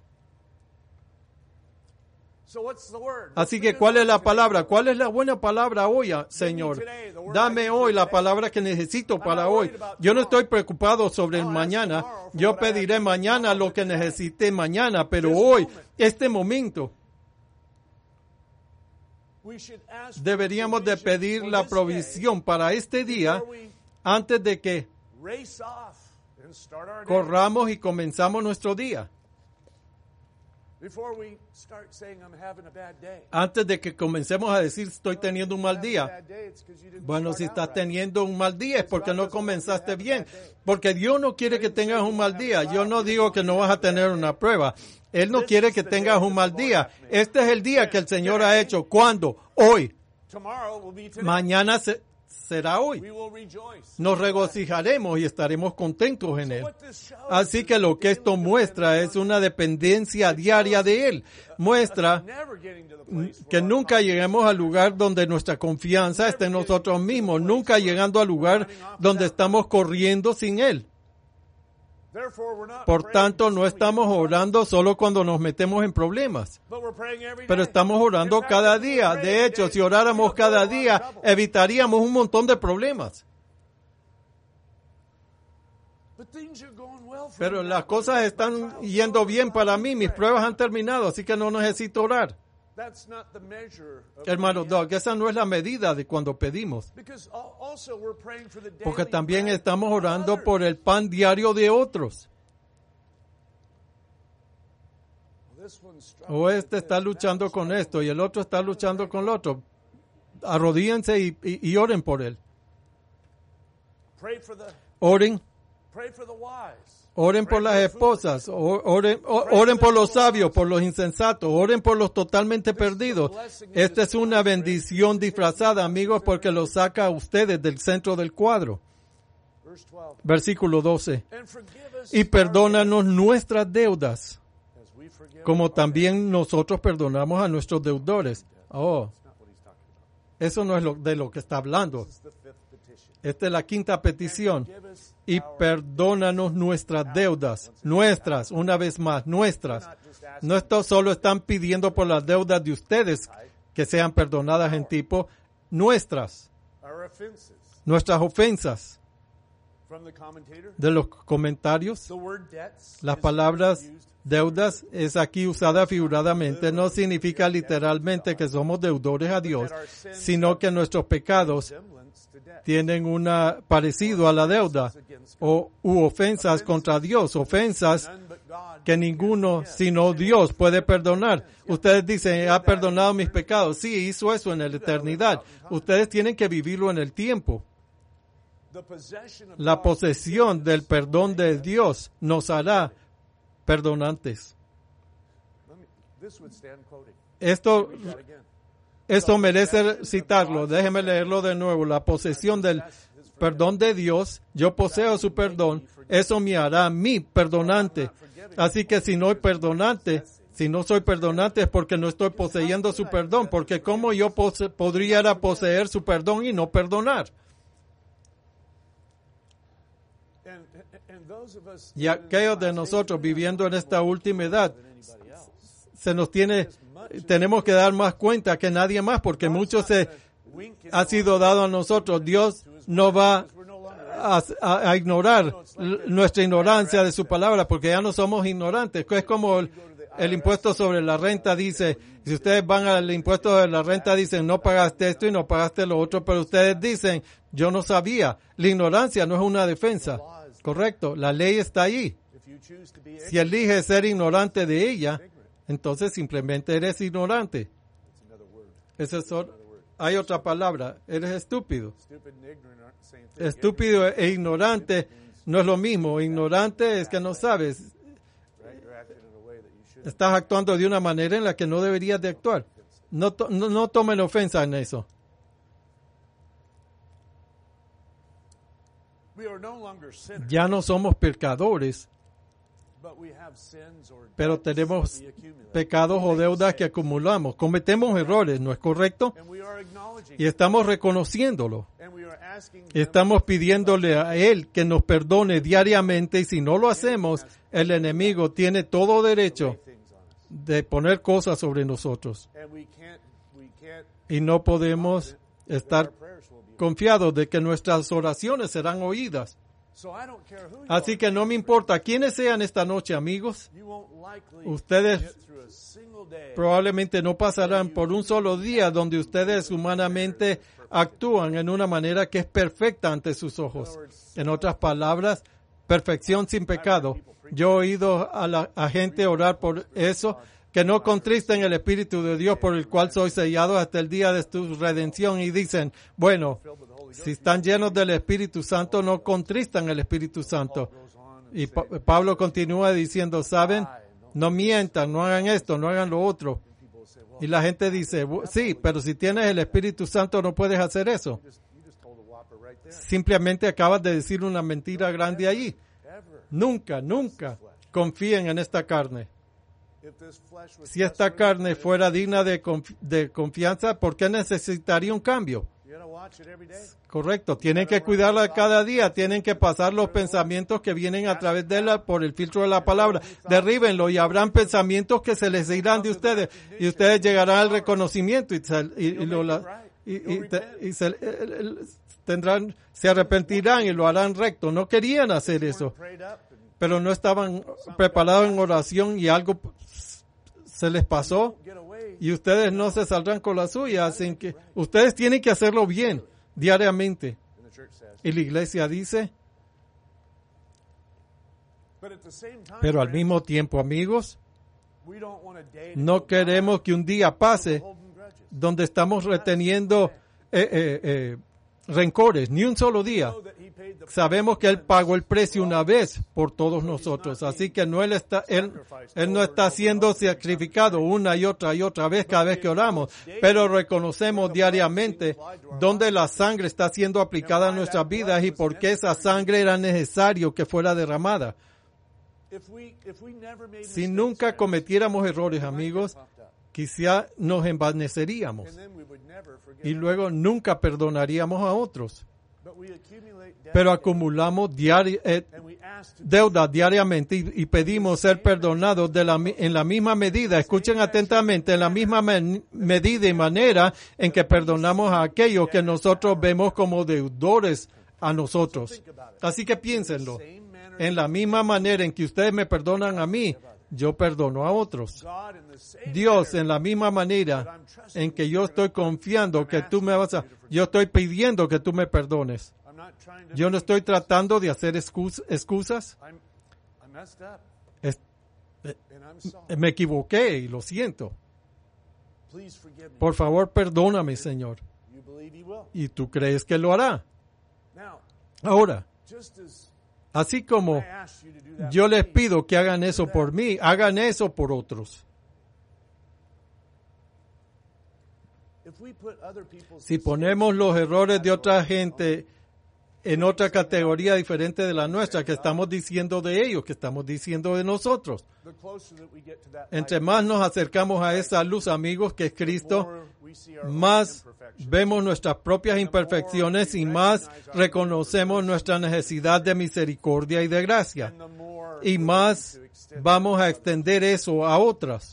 A: Así que, ¿cuál es la palabra? ¿Cuál es la buena palabra hoy, Señor? Dame hoy la palabra que necesito para hoy. Yo no estoy preocupado sobre el mañana. Yo pediré mañana lo que necesite mañana, pero hoy, este momento, deberíamos de pedir la provisión para este día antes de que corramos y comenzamos nuestro día. Antes de que comencemos a decir estoy teniendo un mal día. Bueno, si estás teniendo un mal día es porque no comenzaste bien. Porque Dios no quiere que tengas un mal día. Yo no digo que no vas a tener una prueba. Él no quiere que tengas un mal día. Este es el día que el Señor ha hecho. ¿Cuándo? Hoy. Mañana será hoy. Nos regocijaremos y estaremos contentos en Él. Así que lo que esto muestra es una dependencia diaria de Él. Muestra que nunca lleguemos al lugar donde nuestra confianza está en nosotros mismos. Nunca llegando al lugar donde estamos corriendo sin Él. Por tanto, no estamos orando solo cuando nos metemos en problemas, pero estamos orando cada día. De hecho, si oráramos cada día, evitaríamos un montón de problemas. Pero las cosas están yendo bien para mí, mis pruebas han terminado, así que no necesito orar. Hermano Doug, esa no es la medida de cuando pedimos. Porque también estamos orando por el pan diario de otros. O este está luchando con esto y el otro está luchando con el otro. Arrodíense y oren por él. Oren Oren por las esposas, oren por los sabios, por los insensatos, oren por los totalmente perdidos. Esta es una bendición disfrazada, amigos, porque los saca a ustedes del centro del cuadro. Versículo 12. Y perdónanos nuestras deudas, como también nosotros perdonamos a nuestros deudores. Oh, eso no es de lo que está hablando. Esta es la quinta petición. Y perdónanos nuestras deudas. Nuestras, una vez más, nuestras. No solo están pidiendo por las deudas de ustedes que sean perdonadas en tipo. Nuestras. Nuestras ofensas. De los comentarios, las palabras deudas es aquí usada figuradamente. No significa literalmente que somos deudores a Dios, sino que nuestros pecados tienen una parecido a la deuda u ofensas contra Dios, ofensas que ninguno sino Dios puede perdonar. Ustedes dicen, ha perdonado mis pecados. Sí, hizo eso en la eternidad. Ustedes tienen que vivirlo en el tiempo. La posesión del perdón de Dios nos hará perdonantes. Esto merece citarlo. Déjeme leerlo de nuevo. La posesión del perdón de Dios, yo poseo su perdón, eso me hará a mí perdonante. Así que si no soy perdonante es porque no estoy poseyendo su perdón, porque ¿cómo yo podría poseer su perdón y no perdonar? Y aquellos de nosotros viviendo en esta última edad, tenemos que dar más cuenta que nadie más, porque mucho ha sido dado a nosotros. Dios no va a ignorar nuestra ignorancia de su palabra, porque ya no somos ignorantes. Es como el impuesto sobre la renta dice, si ustedes van al impuesto de la renta, dicen, no pagaste esto y no pagaste lo otro, pero ustedes dicen, yo no sabía. La ignorancia no es una defensa. Correcto, la ley está ahí. Si eliges ser ignorante de ella, entonces simplemente eres ignorante. Hay otra palabra, eres estúpido. Estúpido e ignorante no es lo mismo. Ignorante es que no sabes. Estás actuando de una manera en la que no deberías de actuar. No tomen ofensa en eso. Ya no somos pecadores, pero tenemos pecados o deudas que acumulamos. Cometemos errores, ¿no es correcto? Y estamos reconociéndolo. Estamos pidiéndole a Él que nos perdone diariamente, y si no lo hacemos, el enemigo tiene todo derecho de poner cosas sobre nosotros. Y no podemos estar confiados de que nuestras oraciones serán oídas. Así que no me importa quiénes sean esta noche, amigos. Ustedes probablemente no pasarán por un solo día donde ustedes humanamente actúan en una manera que es perfecta ante sus ojos. En otras palabras, perfección sin pecado. Yo he oído a gente orar por eso, que no contristen el Espíritu de Dios por el cual soy sellado hasta el día de tu redención, y dicen, bueno, si están llenos del Espíritu Santo, no contristan el Espíritu Santo. Y Pablo continúa diciendo, ¿saben? No mientan, no hagan esto, no hagan lo otro. Y la gente dice, sí, pero si tienes el Espíritu Santo no puedes hacer eso. Simplemente acabas de decir una mentira grande allí. Nunca confíen en esta carne. Si esta carne fuera digna de confianza, ¿por qué necesitaría un cambio? Correcto, tienen que cuidarla cada día, tienen que pasar los pensamientos que vienen a través de ella por el filtro de la palabra. Derríbenlo y habrán pensamientos que se les irán de ustedes, y ustedes llegarán al reconocimiento se arrepentirán y lo harán recto. No querían hacer eso, pero no estaban preparados en oración y algo se les pasó, y ustedes no se saldrán con la suya. Así que ustedes tienen que hacerlo bien diariamente. Y la iglesia dice, pero al mismo tiempo, amigos, no queremos que un día pase donde estamos reteniendo rencores, ni un solo día. Sabemos que Él pagó el precio una vez por todos nosotros, así que no Él no está siendo sacrificado una y otra vez cada vez que oramos, pero reconocemos diariamente dónde la sangre está siendo aplicada a nuestras vidas y por qué esa sangre era necesario que fuera derramada. Si nunca cometiéramos errores, amigos, quizá nos envaneceríamos y luego nunca perdonaríamos a otros. Pero acumulamos deuda diariamente y pedimos ser perdonados en la misma medida, escuchen atentamente, en la misma medida y manera en que perdonamos a aquellos que nosotros vemos como deudores a nosotros. Así que piénsenlo, en la misma manera en que ustedes me perdonan a mí, yo perdono a otros. Dios, en la misma manera en que yo estoy confiando que tú me vas a... Yo estoy pidiendo que tú me perdones. Yo no estoy tratando de hacer excusas. Me equivoqué y lo siento. Por favor, perdóname, Señor. Y tú crees que lo hará. Ahora, así como yo les pido que hagan eso por mí, hagan eso por otros. Si ponemos los errores de otra gente en otra categoría diferente de la nuestra, que estamos diciendo de ellos, que estamos diciendo de nosotros. Entre más nos acercamos a esa luz, amigos, que es Cristo, más vemos nuestras propias imperfecciones y más reconocemos nuestra necesidad de misericordia y de gracia. Y más vamos a extender eso a otros.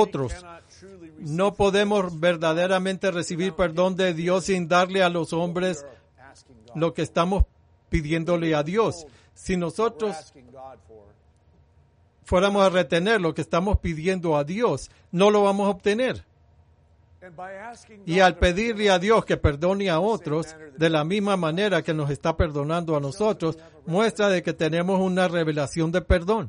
A: No podemos verdaderamente recibir perdón de Dios sin darle a los hombres lo que estamos pidiéndole a Dios. Si nosotros fuéramos a retener lo que estamos pidiendo a Dios, no lo vamos a obtener. Y al pedirle a Dios que perdone a otros, de la misma manera que nos está perdonando a nosotros, muestra de que tenemos una revelación de perdón.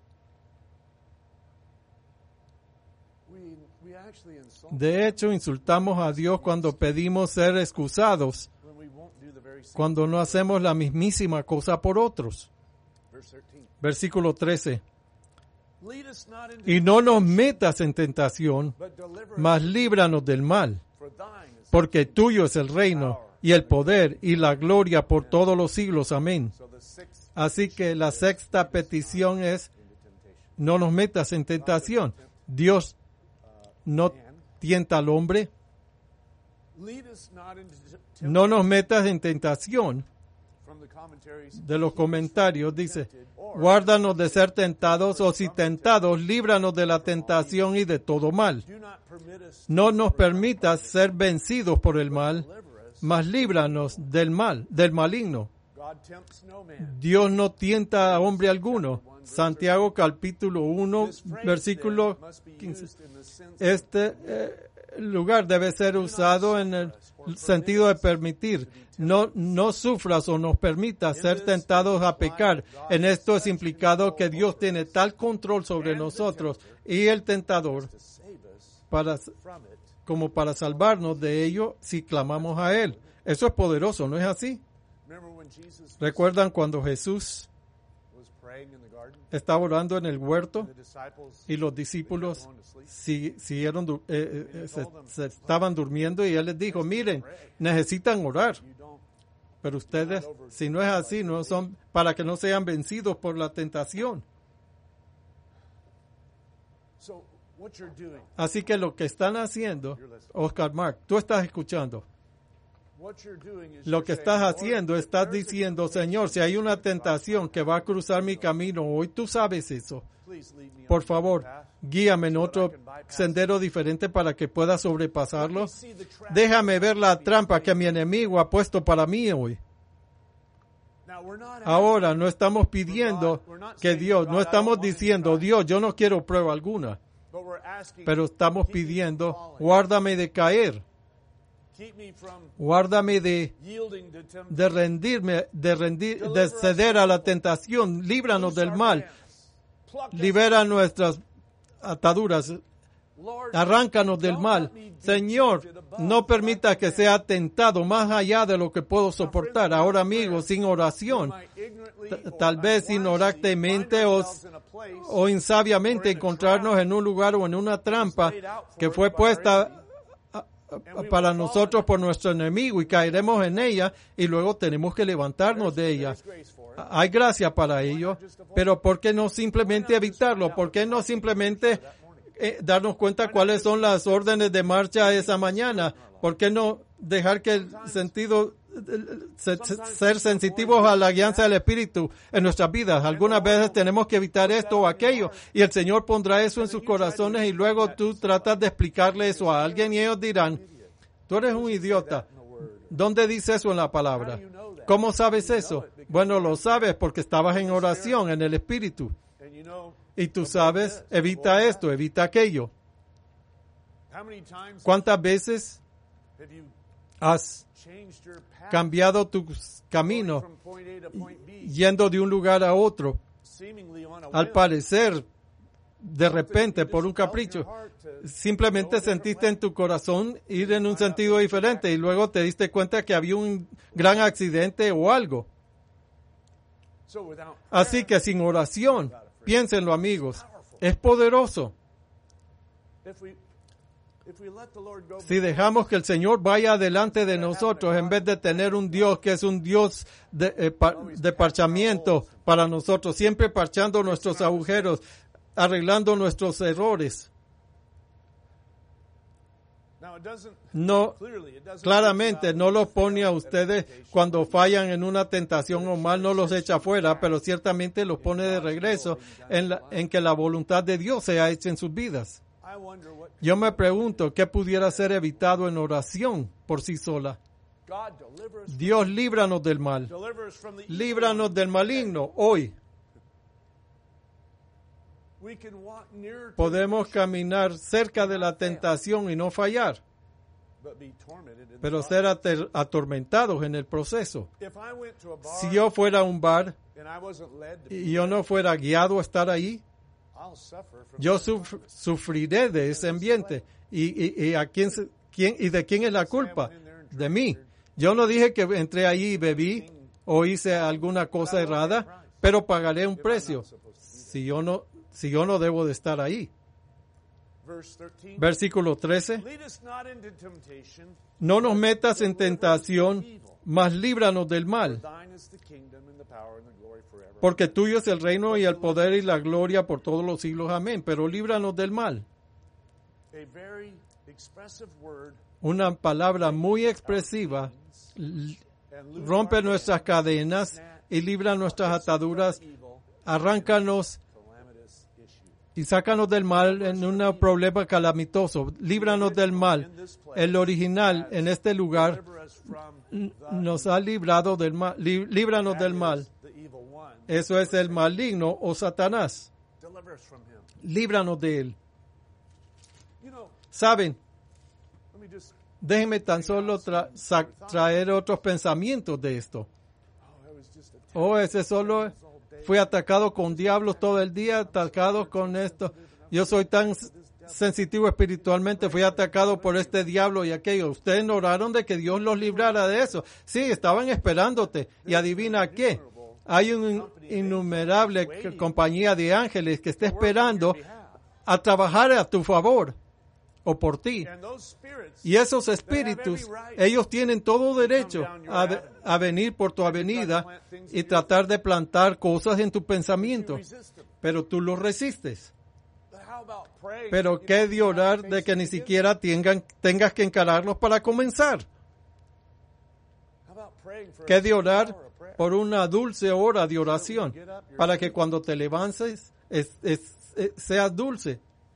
A: De hecho, insultamos a Dios cuando pedimos ser excusados, cuando no hacemos la mismísima cosa por otros. Versículo 13. Y no nos metas en tentación, mas líbranos del mal, porque tuyo es el reino, y el poder, y la gloria por todos los siglos. Amén. Así que la sexta petición es, no nos metas en tentación. Dios no tienta al hombre. No nos metas en tentación. De los comentarios dice, guárdanos de ser tentados, o si tentados, líbranos de la tentación y de todo mal. No nos permitas ser vencidos por el mal, mas líbranos del mal, del maligno. Dios no tienta a hombre alguno. Santiago capítulo 1, versículo 15. Este lugar debe ser usado en el sentido de permitir. No sufras o nos permitas ser tentados a pecar. En esto es implicado que Dios tiene tal control sobre nosotros y el tentador como para salvarnos de ello si clamamos a Él. Eso es poderoso, ¿no es así? ¿Recuerdan cuando Jesús estaba orando en el huerto y los discípulos se estaban durmiendo y Él les dijo, miren, necesitan orar, pero ustedes, si no es así, no son para que no sean vencidos por la tentación. Así que lo que están haciendo, Oscar Mark, tú estás escuchando. Lo que estás haciendo, estás diciendo, Señor, si hay una tentación que va a cruzar mi camino hoy, tú sabes eso. Por favor, guíame en otro sendero diferente para que pueda sobrepasarlo. Déjame ver la trampa que mi enemigo ha puesto para mí hoy. Ahora no estamos pidiendo que Dios, no estamos diciendo, Dios, yo no quiero prueba alguna. Pero estamos pidiendo, guárdame de caer. Guárdame de rendirme, de ceder a la tentación. Líbranos del mal. Libera nuestras ataduras. Arráncanos del mal. Señor, no permita que sea tentado más allá de lo que puedo soportar. Ahora, amigos, sin oración, tal vez ignorantemente o insabiamente encontrarnos en un lugar o en una trampa que fue puesta para nosotros por nuestro enemigo y caeremos en ella y luego tenemos que levantarnos de ella. Hay gracia para ello, pero ¿por qué no simplemente evitarlo? ¿Por qué no simplemente darnos cuenta cuáles son las órdenes de marcha esa mañana? ¿Por qué no dejar que el sentido, ser sensitivos a la guianza del Espíritu en nuestras vidas? Algunas veces tenemos que evitar esto o aquello y el Señor pondrá eso en sus corazones y luego tú tratas de explicarle eso a alguien y ellos dirán, tú eres un idiota. ¿Dónde dice eso en la palabra? ¿Cómo sabes eso? Bueno, lo sabes porque estabas en oración, en el Espíritu. Y tú sabes, evita esto, evita aquello. ¿Cuántas veces has cambiado tu camino yendo de un lugar a otro? Al parecer, de repente, por un capricho, simplemente sentiste en tu corazón ir en un sentido diferente y luego te diste cuenta que había un gran accidente o algo. Así que sin oración, piénsenlo, amigos, es poderoso. Si dejamos que el Señor vaya delante de nosotros en vez de tener un Dios que es un Dios de parchamiento para nosotros, siempre parchando nuestros agujeros, arreglando nuestros errores. No, claramente no los pone a ustedes cuando fallan en una tentación o mal, no los echa fuera, pero ciertamente los pone de regreso en que la voluntad de Dios sea hecha en sus vidas. Yo me pregunto qué pudiera ser evitado en oración por sí sola. Dios, líbranos del mal. Líbranos del maligno hoy. Podemos caminar cerca de la tentación y no fallar, pero ser atormentados en el proceso. Si yo fuera a un bar y yo no fuera guiado a estar ahí, yo sufriré de ese ambiente. ¿Y de quién es la culpa? De mí. Yo no dije que entré ahí y bebí o hice alguna cosa errada, pero pagaré un precio si yo no debo de estar ahí. Versículo 13. No nos metas en tentación, mas líbranos del mal. Porque tuyo es el reino y el poder y la gloria por todos los siglos. Amén. Pero líbranos del mal. Una palabra muy expresiva. Rompe nuestras cadenas y libra nuestras ataduras. Arráncanos y sácanos del mal en un problema calamitoso. Líbranos del mal. El original en este lugar nos ha librado del mal. Líbranos del mal. Eso es el maligno o Satanás. Líbranos de él. ¿Saben? Déjenme tan solo traer otros pensamientos de esto. Ese solo fui atacado con diablos todo el día, atacado con esto. Yo soy tan sensitivo espiritualmente, fui atacado por este diablo y aquello. Ustedes no oraron de que Dios los librara de eso. Sí, estaban esperándote. Y adivina qué. Hay una innumerable compañía de ángeles que está esperando a trabajar a tu favor o por ti. Y esos espíritus, ellos tienen todo derecho a venir por tu avenida y tratar de plantar cosas en tu pensamiento, pero tú los resistes. Pero ¿qué de orar de que ni siquiera tengas que encararlos para comenzar? ¿Qué de orar por una dulce hora de oración para que cuando te levantes seas dulce?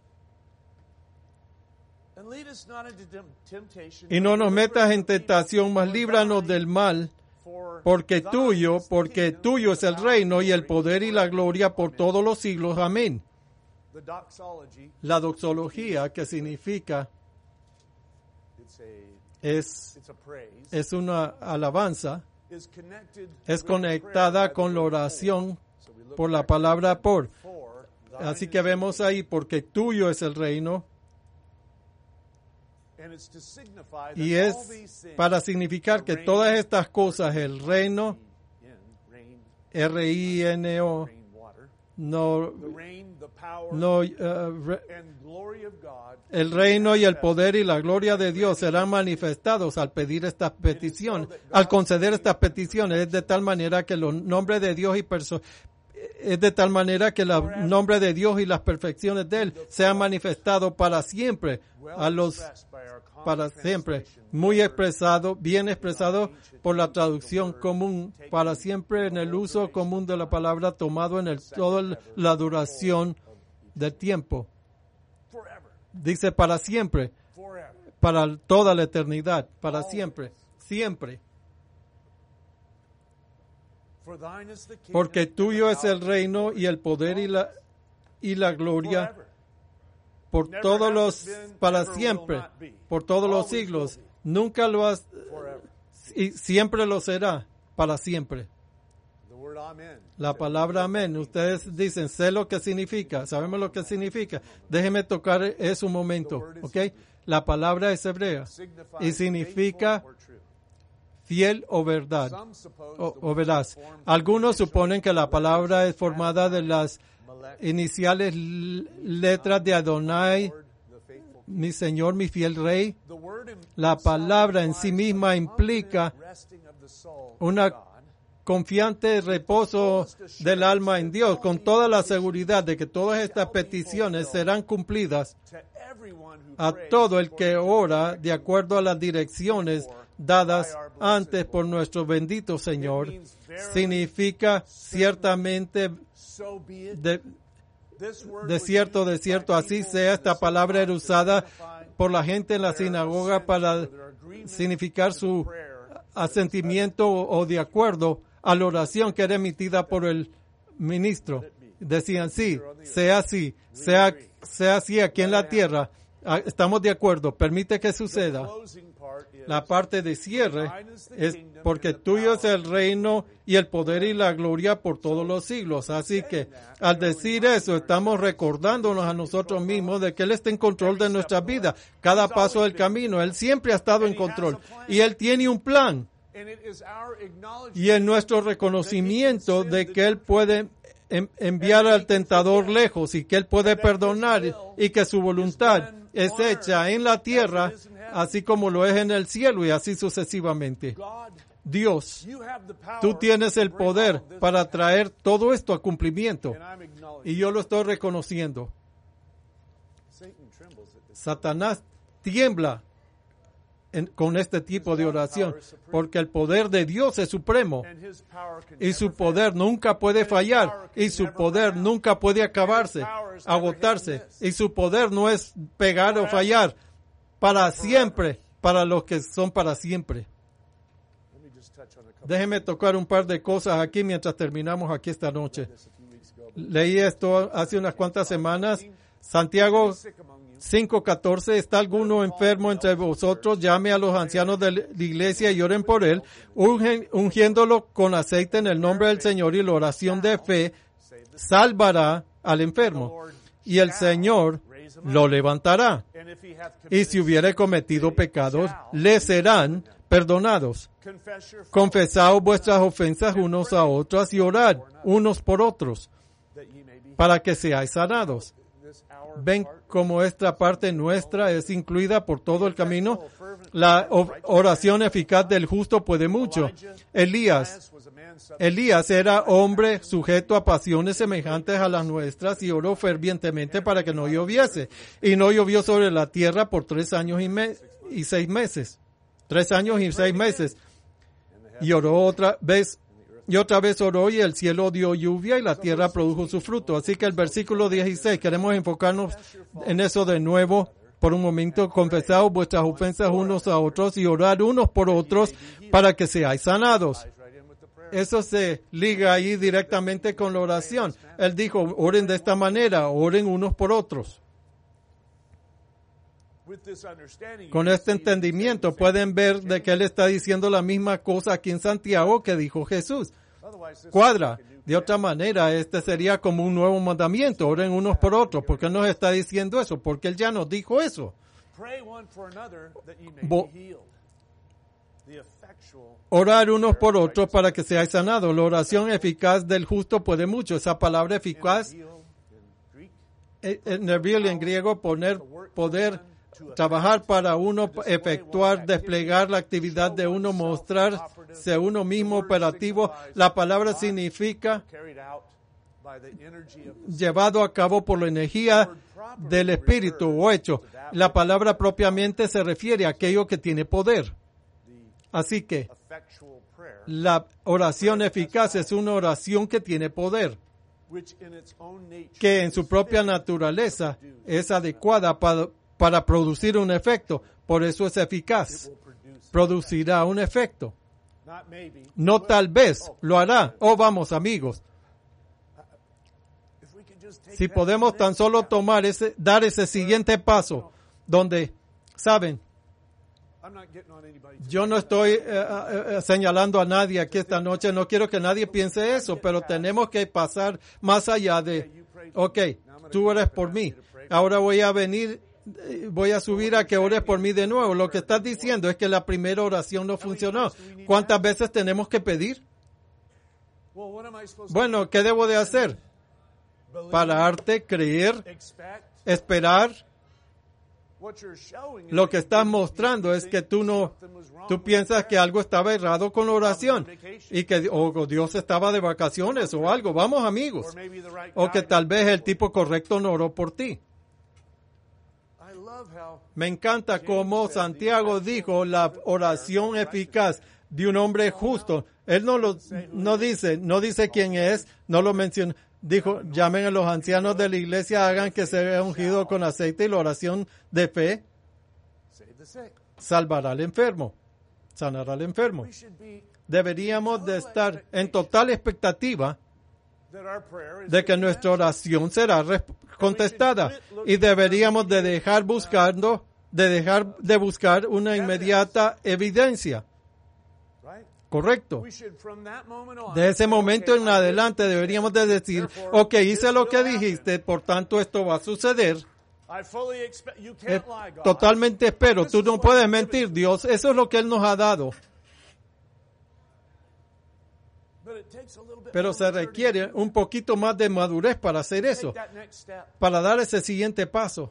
A: Y no nos metas en tentación, mas líbranos del mal, porque tuyo es el reino y el poder y la gloria por todos los siglos. Amén. La doxología, que significa es una alabanza, es conectada con la oración por la palabra por. Así que vemos ahí, porque tuyo es el reino Y es para significar que todas estas cosas, el reino, R-I-N-O, el reino y el poder y la gloria de Dios serán manifestados al pedir estas peticiones, al conceder estas peticiones. Es de tal manera que los nombres de Dios es de tal manera que el nombre de Dios y las perfecciones de Él sean manifestados para siempre, para siempre. Muy expresado, bien expresado por la traducción común, para siempre en el uso común de la palabra tomado en toda la duración del tiempo. Dice para siempre, para toda la eternidad, para siempre, siempre. Porque tuyo es el reino y el poder y la gloria por todos los, para siempre, por todos los siglos. Nunca lo has, y siempre lo será, para siempre. La palabra amén. Ustedes dicen, sé lo que significa, sabemos lo que significa. Déjeme tocar eso un momento, ¿ok? La palabra es hebrea y significa fiel o verdad, o veraz. Algunos suponen que la palabra es formada de las iniciales letras de Adonai, mi Señor, mi fiel Rey. La palabra en sí misma implica una confiante reposo del alma en Dios, con toda la seguridad de que todas estas peticiones serán cumplidas a todo el que ora de acuerdo a las direcciones dadas antes por nuestro bendito Señor. Significa ciertamente de cierto, así sea. Esta palabra era usada por la gente en la sinagoga para significar su asentimiento o de acuerdo a la oración que era emitida por el ministro. Decían, sí, sea así, sea así aquí en la tierra. Estamos de acuerdo, permite que suceda. La parte de cierre es porque tuyo es el reino y el poder y la gloria por todos los siglos. Así que al decir eso, estamos recordándonos a nosotros mismos de que Él está en control de nuestras vidas. Cada paso del camino, Él siempre ha estado en control. Y Él tiene un plan. Y en nuestro reconocimiento de que Él puede enviar al tentador lejos y que Él puede perdonar y que su voluntad es hecha en la tierra así como lo es en el cielo y así sucesivamente. Dios, tú tienes el poder para traer todo esto a cumplimiento y yo lo estoy reconociendo. Satanás tiembla con este tipo de oración porque el poder de Dios es supremo y su poder nunca puede fallar y su poder nunca puede agotarse y su poder no es pegar o fallar. Para siempre, para los que son para siempre. Déjeme tocar un par de cosas aquí mientras terminamos aquí esta noche. Leí esto hace unas cuantas semanas. Santiago 5:14, ¿está alguno enfermo entre vosotros? Llame a los ancianos de la iglesia y oren por él, ungiéndolo con aceite en el nombre del Señor, y la oración de fe salvará al enfermo. Y el Señor lo levantará. Y si hubiere cometido pecados, le serán perdonados. Confesaos vuestras ofensas unos a otros y orad unos por otros para que seáis sanados. Ven cómo esta parte nuestra es incluida por todo el camino. La oración eficaz del justo puede mucho. Elías era hombre sujeto a pasiones semejantes a las nuestras y oró fervientemente para que no lloviese. Y no llovió sobre la tierra por 3 años y 6 meses. 3 años y 6 meses. Y oró otra vez oró y el cielo dio lluvia y la tierra produjo su fruto. Así que el versículo 16, queremos enfocarnos en eso de nuevo por un momento. Confesaos vuestras ofensas unos a otros y orad unos por otros para que seáis sanados. Eso se liga ahí directamente con la oración. Él dijo, oren de esta manera, oren unos por otros. Con este entendimiento pueden ver de que él está diciendo la misma cosa aquí en Santiago que dijo Jesús. Cuadra. De otra manera, este sería como un nuevo mandamiento. Oren unos por otros. ¿Por qué nos está diciendo eso? Porque él ya nos dijo eso. Orar unos por otros para que seáis sanados. La oración eficaz del justo puede mucho. Esa palabra eficaz, en hebreo y en griego, poder, trabajar para uno, efectuar, desplegar la actividad de uno, mostrarse uno mismo operativo. La palabra significa llevado a cabo por la energía del Espíritu o hecho. La palabra propiamente se refiere a aquello que tiene poder. Así que la oración eficaz es una oración que tiene poder, que en su propia naturaleza es adecuada para producir un efecto. Por eso es eficaz. Producirá un efecto. No tal vez, lo hará. Oh, vamos, amigos. Si podemos tan solo dar ese siguiente paso, donde, ¿saben? Yo no estoy señalando a nadie aquí esta noche, no quiero que nadie piense eso, pero tenemos que pasar más allá de, ok, tú ores por mí, ahora voy a subir a que ores por mí de nuevo. Lo que estás diciendo es que la primera oración no funcionó. ¿Cuántas veces tenemos que pedir? Bueno, ¿qué debo de hacer? Pararte, creer, esperar. Lo que estás mostrando es que tú piensas que algo estaba errado con la oración y que Dios estaba de vacaciones o algo. Vamos, amigos. O que tal vez el tipo correcto no oró por ti. Me encanta cómo Santiago dijo la oración eficaz de un hombre justo. Él no dice quién es, no lo menciona. Dijo, llamen a los ancianos de la iglesia, hagan que sea ungido con aceite, y la oración de fe salvará al enfermo, sanará al enfermo. Deberíamos de estar en total expectativa de que nuestra oración será contestada, y deberíamos de dejar de buscar una inmediata evidencia. Correcto. De ese momento en adelante deberíamos de decir, ok, hice lo que dijiste, por tanto esto va a suceder. Totalmente espero. Tú no puedes mentir, Dios. Eso es lo que Él nos ha dado. Pero se requiere un poquito más de madurez para hacer eso, para dar ese siguiente paso.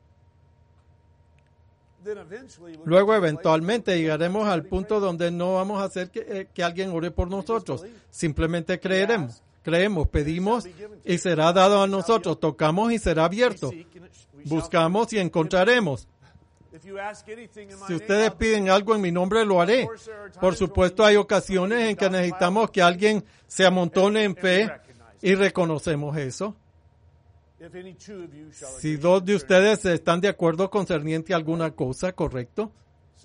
A: Luego, eventualmente, llegaremos al punto donde no vamos a hacer que alguien ore por nosotros. Simplemente creemos, pedimos y será dado a nosotros. Tocamos y será abierto. Buscamos y encontraremos. Si ustedes piden algo en mi nombre, lo haré. Por supuesto, hay ocasiones en que necesitamos que alguien se amontone en fe y reconocemos eso. Si dos de ustedes están de acuerdo concerniente a alguna cosa, ¿correcto?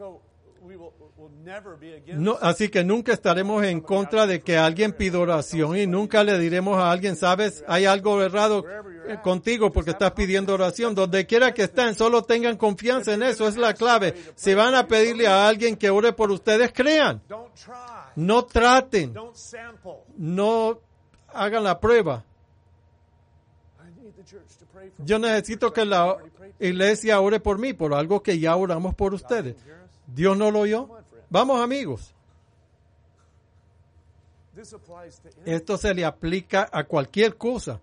A: No, así que nunca estaremos en contra de que alguien pida oración y nunca le diremos a alguien, sabes, hay algo errado contigo porque estás pidiendo oración. Donde quiera que estén, solo tengan confianza en eso, es la clave. Si van a pedirle a alguien que ore por ustedes, crean. No traten. No hagan la prueba. Yo necesito que la iglesia ore por mí, por algo que ya oramos por ustedes. ¿Dios no lo oyó? Vamos, amigos. Esto se le aplica a cualquier cosa.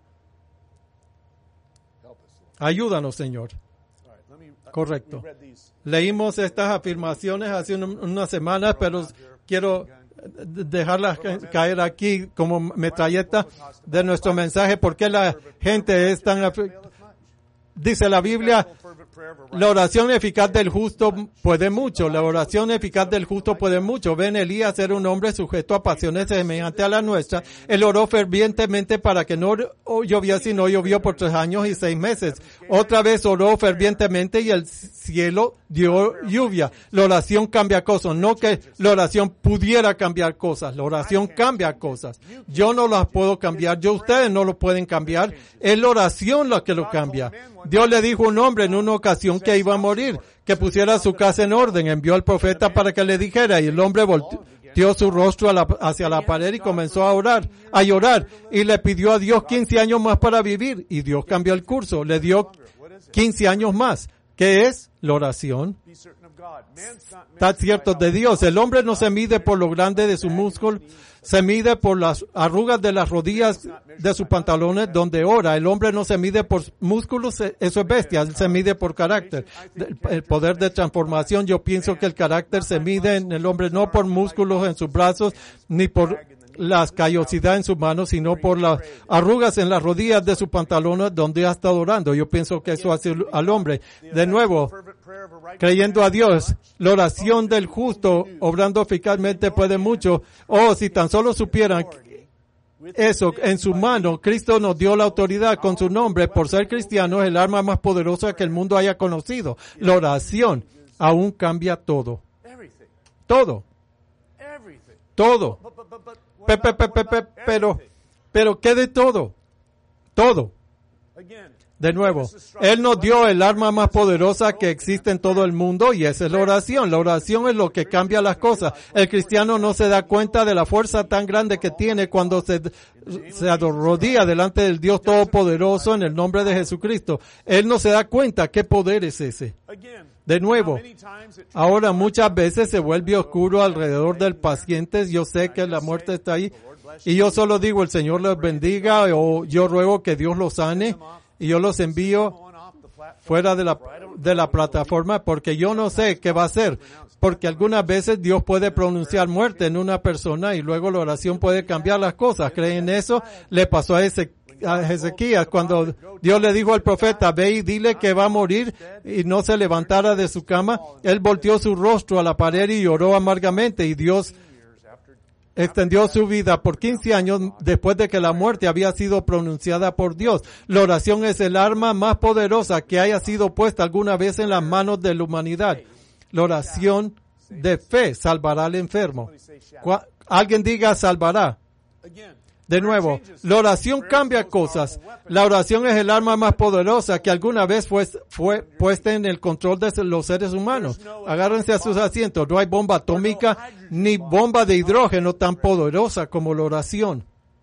A: Ayúdanos, Señor. Correcto. Leímos estas afirmaciones hace unas semanas, pero quiero dejarlas caer aquí como metralleta de nuestro mensaje. ¿Por qué la gente es tan... Dice la Biblia, la oración eficaz del justo puede mucho. La oración eficaz del justo puede mucho. Ven, Elías era un hombre sujeto a pasiones semejantes a la nuestra. Él oró fervientemente para que no lloviese y no llovió por 3 años y 6 meses. Otra vez oró fervientemente y el cielo dio lluvia. La oración cambia cosas. No que la oración pudiera cambiar cosas. La oración cambia cosas. Yo no las puedo cambiar. Ustedes no lo pueden cambiar. Es la oración la que lo cambia. Dios le dijo a un hombre en una ocasión que iba a morir, que pusiera su casa en orden. Envió al profeta para que le dijera, y el hombre volteó su rostro hacia la pared y comenzó a llorar, y le pidió a Dios 15 años más para vivir, y Dios cambió el curso, le dio 15 años más. ¿Qué es la oración? Está cierto de Dios. El hombre no se mide por lo grande de su músculo, se mide por las arrugas de las rodillas de sus pantalones donde ora. El hombre no se mide por músculos, eso es bestia, él se mide por carácter. El poder de transformación, yo pienso que el carácter se mide en el hombre no por músculos en sus brazos, ni por las callosidad en sus manos, sino por las arrugas en las rodillas de sus pantalones donde ha estado orando. Yo pienso que eso hace al hombre. De nuevo, creyendo a Dios, la oración del justo, obrando eficazmente, puede mucho. Oh, si tan solo supieran eso en su mano, Cristo nos dio la autoridad con su nombre. Por ser cristianos, el arma más poderosa que el mundo haya conocido. La oración aún cambia todo. Todo. Todo. Pero ¿qué de todo? Todo. De nuevo, Él nos dio el arma más poderosa que existe en todo el mundo y esa es la oración. La oración es lo que cambia las cosas. El cristiano no se da cuenta de la fuerza tan grande que tiene cuando se arrodilla delante del Dios Todopoderoso en el nombre de Jesucristo. Él no se da cuenta qué poder es ese. De nuevo, ahora muchas veces se vuelve oscuro alrededor del paciente. Yo sé que la muerte está ahí y yo solo digo el Señor los bendiga o yo ruego que Dios los sane y yo los envío fuera de la plataforma porque yo no sé qué va a hacer. Porque algunas veces Dios puede pronunciar muerte en una persona y luego la oración puede cambiar las cosas. ¿Creen eso? Le pasó a Ezequías cuando Dios le dijo al profeta, ve y dile que va a morir y no se levantara de su cama. Él volteó su rostro a la pared y lloró amargamente y Dios extendió su vida por 15 años después de que la muerte había sido pronunciada por Dios. La oración es el arma más poderosa que haya sido puesta alguna vez en las manos de la humanidad. La oración de fe salvará al enfermo. Alguien diga salvará. De nuevo, la oración cambia cosas. La oración es el arma más poderosa que alguna vez fue puesta en el control de los seres humanos. Agárrense a sus asientos. No hay bomba atómica ni bomba de hidrógeno tan poderosa como la oración.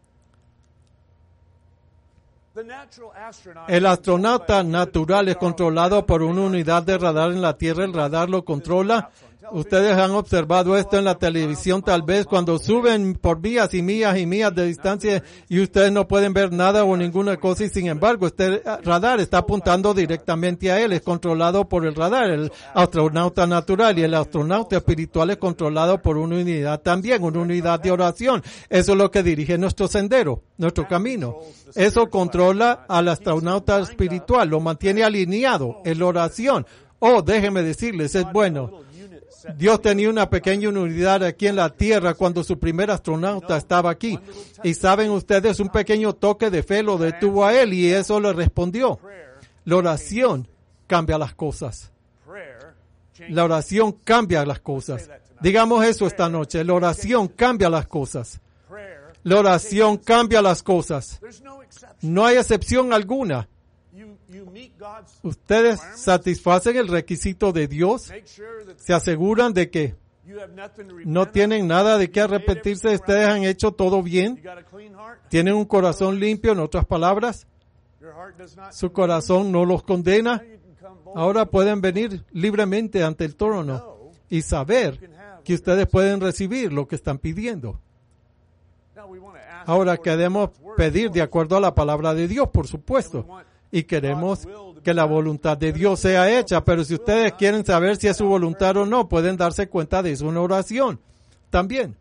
A: El astronauta natural es controlado por una unidad de radar en la Tierra. El radar lo controla. Ustedes han observado esto en la televisión tal vez cuando suben por millas y millas y millas de distancia y ustedes no pueden ver nada o ninguna cosa y sin embargo este radar está apuntando directamente a él. Es controlado por el radar, el astronauta natural y el astronauta espiritual es controlado por una unidad también, una unidad de oración. Eso es lo que dirige nuestro sendero, nuestro camino. Eso controla al astronauta espiritual, lo mantiene alineado en la oración. Oh, déjenme decirles, es bueno. Dios tenía una pequeña unidad aquí en la Tierra cuando su primer astronauta estaba aquí. Y saben ustedes, un pequeño toque de fe lo detuvo a él y eso le respondió. La oración cambia las cosas. La oración cambia las cosas. Digamos eso esta noche. La oración cambia las cosas. La oración cambia las cosas. No hay excepción alguna. Ustedes satisfacen el requisito de Dios, se aseguran de que no tienen nada de qué arrepentirse, ustedes han hecho todo bien, tienen un corazón limpio, en otras palabras, su corazón no los condena, ahora pueden venir libremente ante el trono y saber que ustedes pueden recibir lo que están pidiendo. Ahora queremos pedir de acuerdo a la palabra de Dios, por supuesto. Y queremos que la voluntad de Dios sea hecha, pero si ustedes quieren saber si es su voluntad o no, pueden darse cuenta de eso en una oración. También.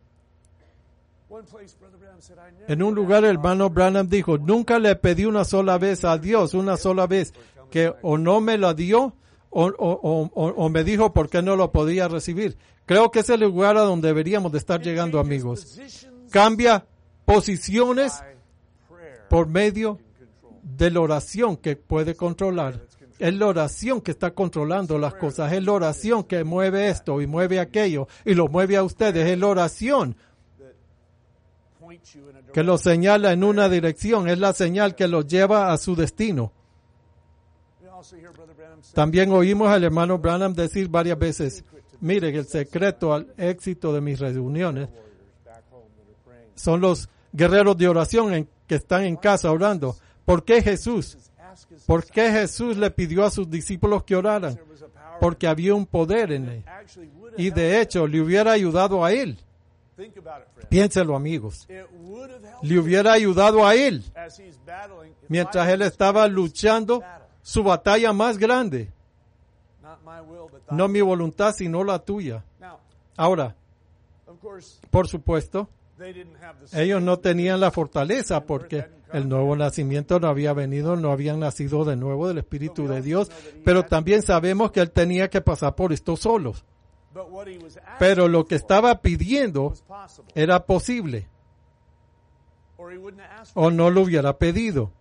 A: En un lugar el hermano Branham dijo, nunca le pedí una sola vez a Dios, una sola vez, que o no me la dio o me dijo por qué no lo podía recibir. Creo que ese es el lugar a donde deberíamos de estar llegando, amigos. Cambia posiciones por medio de la oración que puede controlar. Es la oración que está controlando las cosas. Es la oración que mueve esto y mueve aquello y lo mueve a ustedes. Es la oración que los señala en una dirección. Es la señal que los lleva a su destino. También oímos al hermano Branham decir varias veces, miren, el secreto al éxito de mis reuniones son los guerreros de oración que están en casa orando. ¿Por qué Jesús ¿Por qué Jesús le pidió a sus discípulos que oraran? Porque había un poder en él. Y de hecho, le hubiera ayudado a él. Piénselo, amigos. Le hubiera ayudado a él mientras él estaba luchando su batalla más grande. No mi voluntad, sino la tuya. Ahora, por supuesto, ellos no tenían la fortaleza porque el nuevo nacimiento no había venido, no habían nacido de nuevo del Espíritu de Dios, pero también sabemos que él tenía que pasar por esto solos. Pero lo que estaba pidiendo era posible, o no lo hubiera pedido.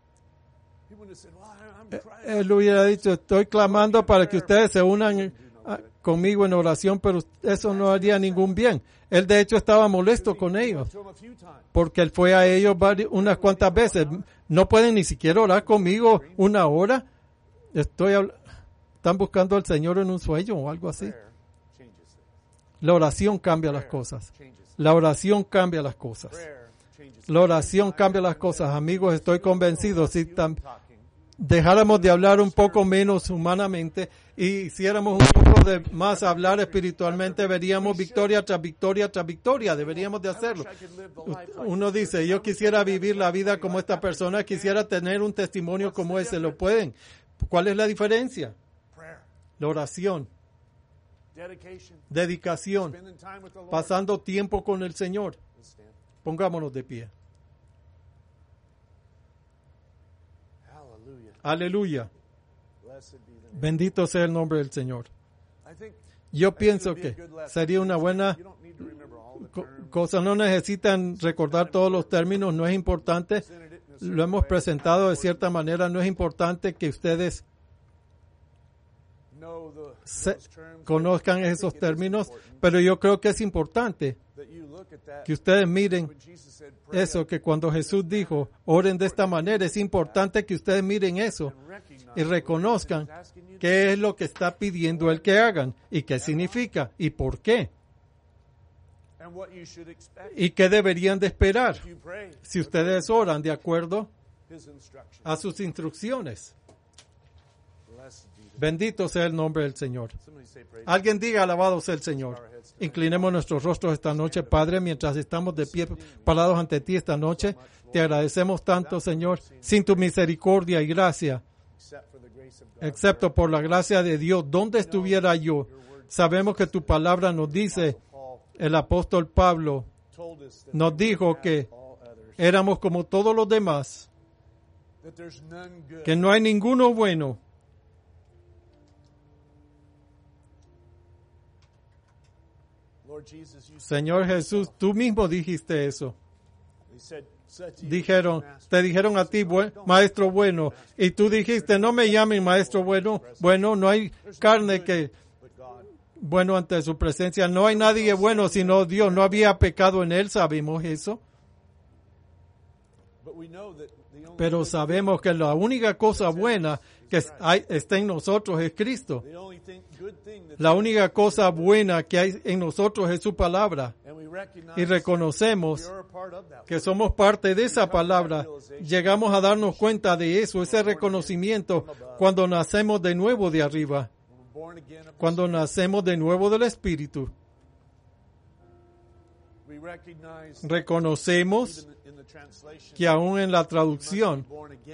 A: Él hubiera dicho, estoy clamando para que ustedes se unan conmigo en oración, pero eso no haría ningún bien. Él de hecho estaba molesto con ellos, porque él fue a ellos unas cuantas veces. No pueden ni siquiera orar conmigo una hora. Están buscando al Señor en un sueño o algo así. La oración cambia las cosas. La oración cambia las cosas. La oración cambia las cosas. Amigos, estoy convencido. Si dejáramos de hablar un poco menos humanamente y hiciéramos un poco de más hablar espiritualmente, veríamos victoria tras victoria tras victoria. Deberíamos de hacerlo. Uno dice, yo quisiera vivir la vida como esta persona, quisiera tener un testimonio como ese. ¿Lo pueden? ¿Cuál es la diferencia? La oración. Dedicación. Pasando tiempo con el Señor. Pongámonos de pie. Aleluya. Bendito sea el nombre del Señor. Yo pienso que sería una buena cosa. No necesitan recordar todos los términos, no es importante. Lo hemos presentado de cierta manera. No es importante que ustedes conozcan esos términos, pero yo creo que es importante que ustedes miren eso, que cuando Jesús dijo, oren de esta manera, es importante que ustedes miren eso y reconozcan qué es lo que está pidiendo Él que hagan y qué significa y por qué. Y qué deberían de esperar si ustedes oran de acuerdo a sus instrucciones. Bendito sea el nombre del Señor. Alguien diga, alabado sea el Señor. Inclinemos nuestros rostros esta noche, Padre, mientras estamos de pie parados ante ti esta noche. Te agradecemos tanto, Señor, sin tu misericordia y gracia, excepto por la gracia de Dios. ¿Dónde estuviera yo? Sabemos que tu palabra nos dice, el apóstol Pablo nos dijo que éramos como todos los demás, que no hay ninguno bueno. Señor Jesús, tú mismo dijiste eso. Te dijeron a ti, maestro bueno, y tú dijiste, no me llamen maestro bueno. Bueno, no hay carne que bueno ante su presencia. No hay nadie bueno sino Dios. No había pecado en él, sabemos eso. Pero sabemos que la única cosa buena que está en nosotros es Cristo. La única cosa buena que hay en nosotros es su palabra. Y reconocemos que somos parte de esa palabra. Llegamos a darnos cuenta de eso, ese reconocimiento, cuando nacemos de nuevo de arriba. Cuando nacemos de nuevo del Espíritu. Reconocemos que aún en la traducción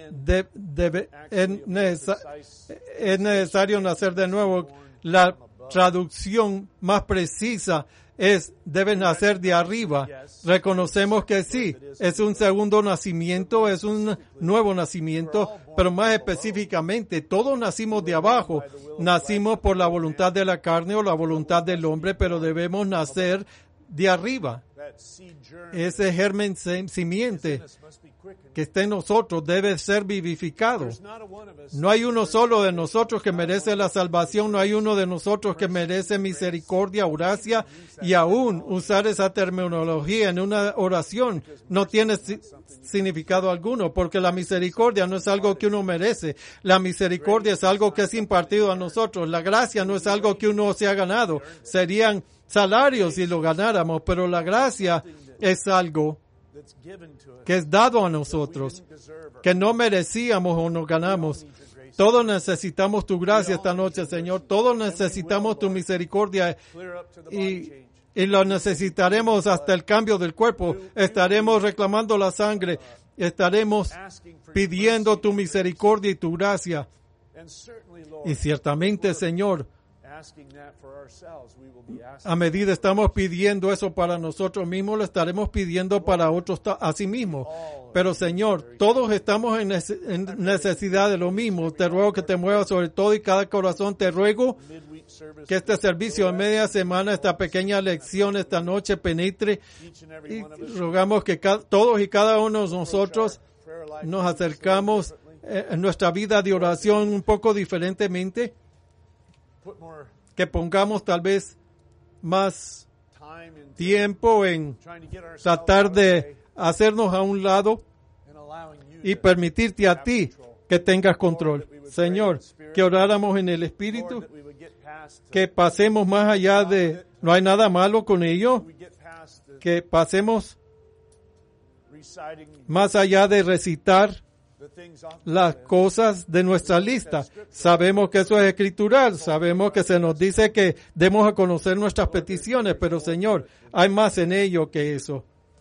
A: es necesario nacer de nuevo. La traducción más precisa es debes nacer de arriba. Reconocemos que sí, es un segundo nacimiento, es un nuevo nacimiento, pero más específicamente, todos nacimos de abajo. Nacimos por la voluntad de la carne o la voluntad del hombre, pero debemos nacer de arriba. Ese germen simiente que está en nosotros debe ser vivificado. No hay uno solo de nosotros que merece la salvación, no hay uno de nosotros que merece misericordia, gracia, y aún usar esa terminología en una oración no tiene significado alguno, porque la misericordia no es algo que uno merece. La misericordia es algo que es impartido a nosotros. La gracia no es algo que uno se ha ganado. Serían salarios si lo ganáramos, pero la gracia es algo que es dado a nosotros que no merecíamos o nos ganamos. Todos necesitamos tu gracia esta noche, Señor. Todos necesitamos tu misericordia y lo necesitaremos hasta el cambio del cuerpo. Estaremos reclamando la sangre. Estaremos pidiendo tu misericordia y tu gracia. Y ciertamente, Señor, a medida estamos pidiendo eso para nosotros mismos, lo estaremos pidiendo para otros asimismo. Pero, Señor, todos estamos en necesidad de lo mismo. Te ruego que te muevas sobre todo y cada corazón. Te ruego que este servicio de media semana, esta pequeña lección esta noche penetre. Y rogamos que todos y cada uno de nosotros nos acercamos en nuestra vida de oración un poco diferentemente. Que pongamos tal vez más tiempo en tratar de hacernos a un lado y permitirte a ti que tengas control. Señor, que oráramos en el Espíritu, que pasemos más allá de, no hay nada malo con ello, que pasemos más allá de recitar las cosas de nuestra lista. Sabemos que eso es escritural, sabemos que se nos dice que demos a conocer nuestras peticiones, pero Señor, hay más en ello que eso.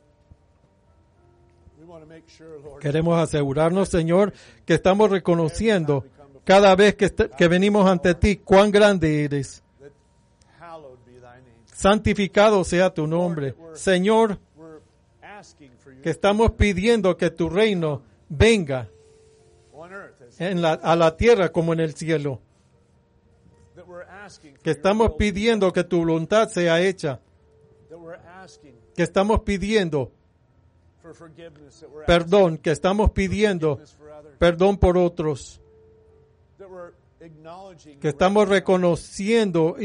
A: Queremos asegurarnos, Señor, que estamos reconociendo cada vez que venimos ante ti cuán grande eres. Santificado sea tu nombre. Señor, que estamos pidiendo que tu reino venga a la tierra como en el cielo. Que estamos pidiendo que tu voluntad sea hecha. Que estamos pidiendo perdón, que estamos pidiendo perdón por otros. Que estamos reconociendo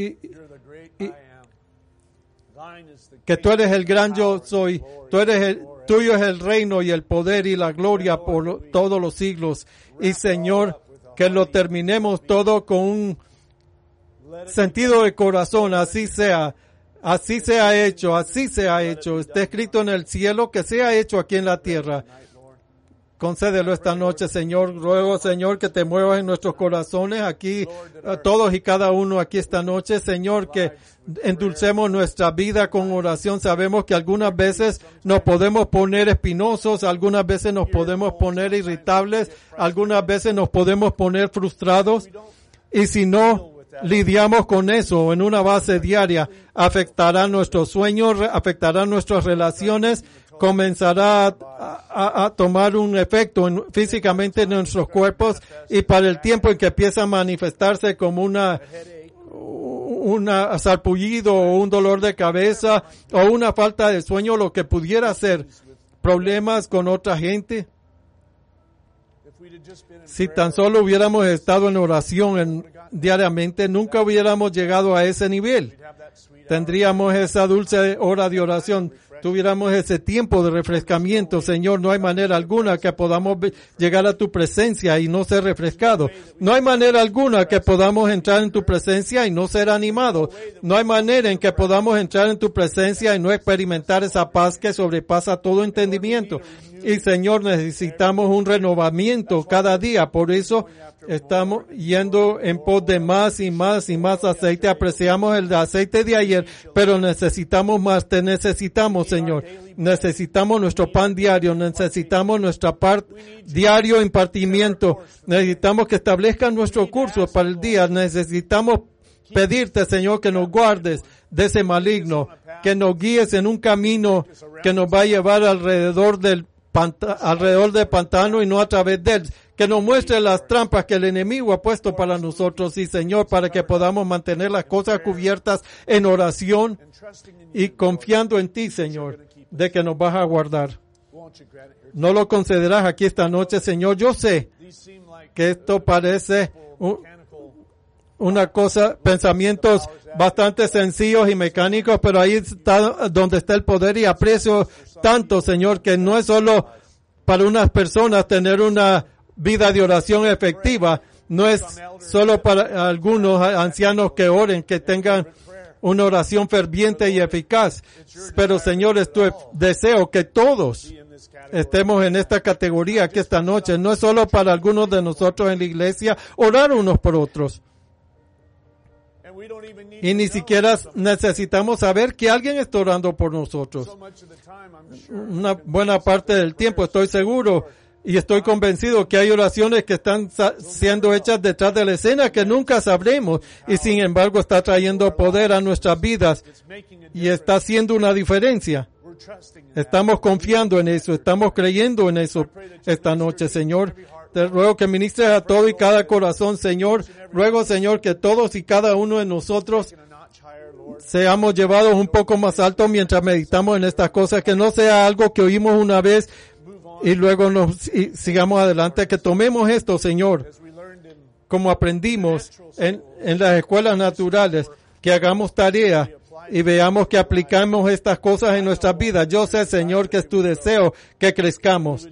A: que tú eres el gran yo soy. Tuyo es el reino y el poder y la gloria por todos los siglos. Y Señor, que lo terminemos todo con un sentido de corazón. Así sea. Así se ha hecho. Así se ha hecho. Está escrito en el cielo, que sea hecho aquí en la tierra. Concédelo esta noche, Señor. Ruego, Señor, que te muevas en nuestros corazones aquí, todos y cada uno aquí esta noche. Señor, que endulcemos nuestra vida con oración. Sabemos que algunas veces nos podemos poner espinosos, algunas veces nos podemos poner irritables, algunas veces nos podemos poner frustrados. Y si no lidiamos con eso en una base diaria, afectará nuestros sueños, afectará nuestras relaciones, comenzará a tomar un efecto físicamente en nuestros cuerpos, y para el tiempo en que empieza a manifestarse como un sarpullido o un dolor de cabeza o una falta de sueño, lo que pudiera ser problemas con otra gente. Si tan solo hubiéramos estado en oración diariamente, nunca hubiéramos llegado a ese nivel. Tendríamos esa dulce hora de oración, tuviéramos ese tiempo de refrescamiento. Señor, no hay manera alguna que podamos llegar a tu presencia y no ser refrescados. No hay manera alguna que podamos entrar en tu presencia y no ser animados. No hay manera en que podamos entrar en tu presencia y no experimentar esa paz que sobrepasa todo entendimiento. Y Señor, necesitamos un renovamiento cada día. Por eso estamos yendo en pos de más y más y más aceite. Apreciamos el aceite de ayer, pero necesitamos más. Te necesitamos, Señor. Necesitamos nuestro pan diario. Necesitamos nuestra diario impartimiento. Necesitamos que establezcan nuestro curso para el día. Necesitamos pedirte, Señor, que nos guardes de ese maligno, que nos guíes en un camino que nos va a llevar alrededor del pantano y no a través de él, que nos muestre las trampas que el enemigo ha puesto para nosotros, y Señor, para que podamos mantener las cosas cubiertas en oración y confiando en ti, Señor, de que nos vas a guardar. No lo concederás aquí esta noche, Señor. Yo sé que esto parece una cosa, pensamientos bastante sencillos y mecánicos, pero ahí está donde está el poder, y aprecio tanto, Señor, que no es solo para unas personas tener una vida de oración efectiva, no es solo para algunos ancianos que oren, que tengan una oración ferviente y eficaz, pero Señor, es tu deseo que todos estemos en esta categoría aquí esta noche. No es solo para algunos de nosotros en la iglesia orar unos por otros. Y ni siquiera necesitamos saber que alguien está orando por nosotros. Una buena parte del tiempo estoy seguro y estoy convencido que hay oraciones que están siendo hechas detrás de la escena que nunca sabremos, y sin embargo está trayendo poder a nuestras vidas y está haciendo una diferencia. Estamos confiando en eso, estamos creyendo en eso esta noche, Señor. Te ruego que ministres a todo y cada corazón, Señor. Ruego, Señor, que todos y cada uno de nosotros seamos llevados un poco más alto mientras meditamos en estas cosas, que no sea algo que oímos una vez y luego sigamos adelante, que tomemos esto, Señor, como aprendimos en las escuelas naturales, que hagamos tarea y veamos que aplicamos estas cosas en nuestras vidas. Yo sé, Señor, que es tu deseo que crezcamos,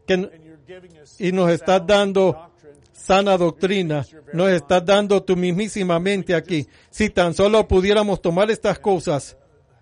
A: y nos estás dando sana doctrina, nos estás dando tu mismísima mente aquí. Si tan solo pudiéramos tomar estas cosas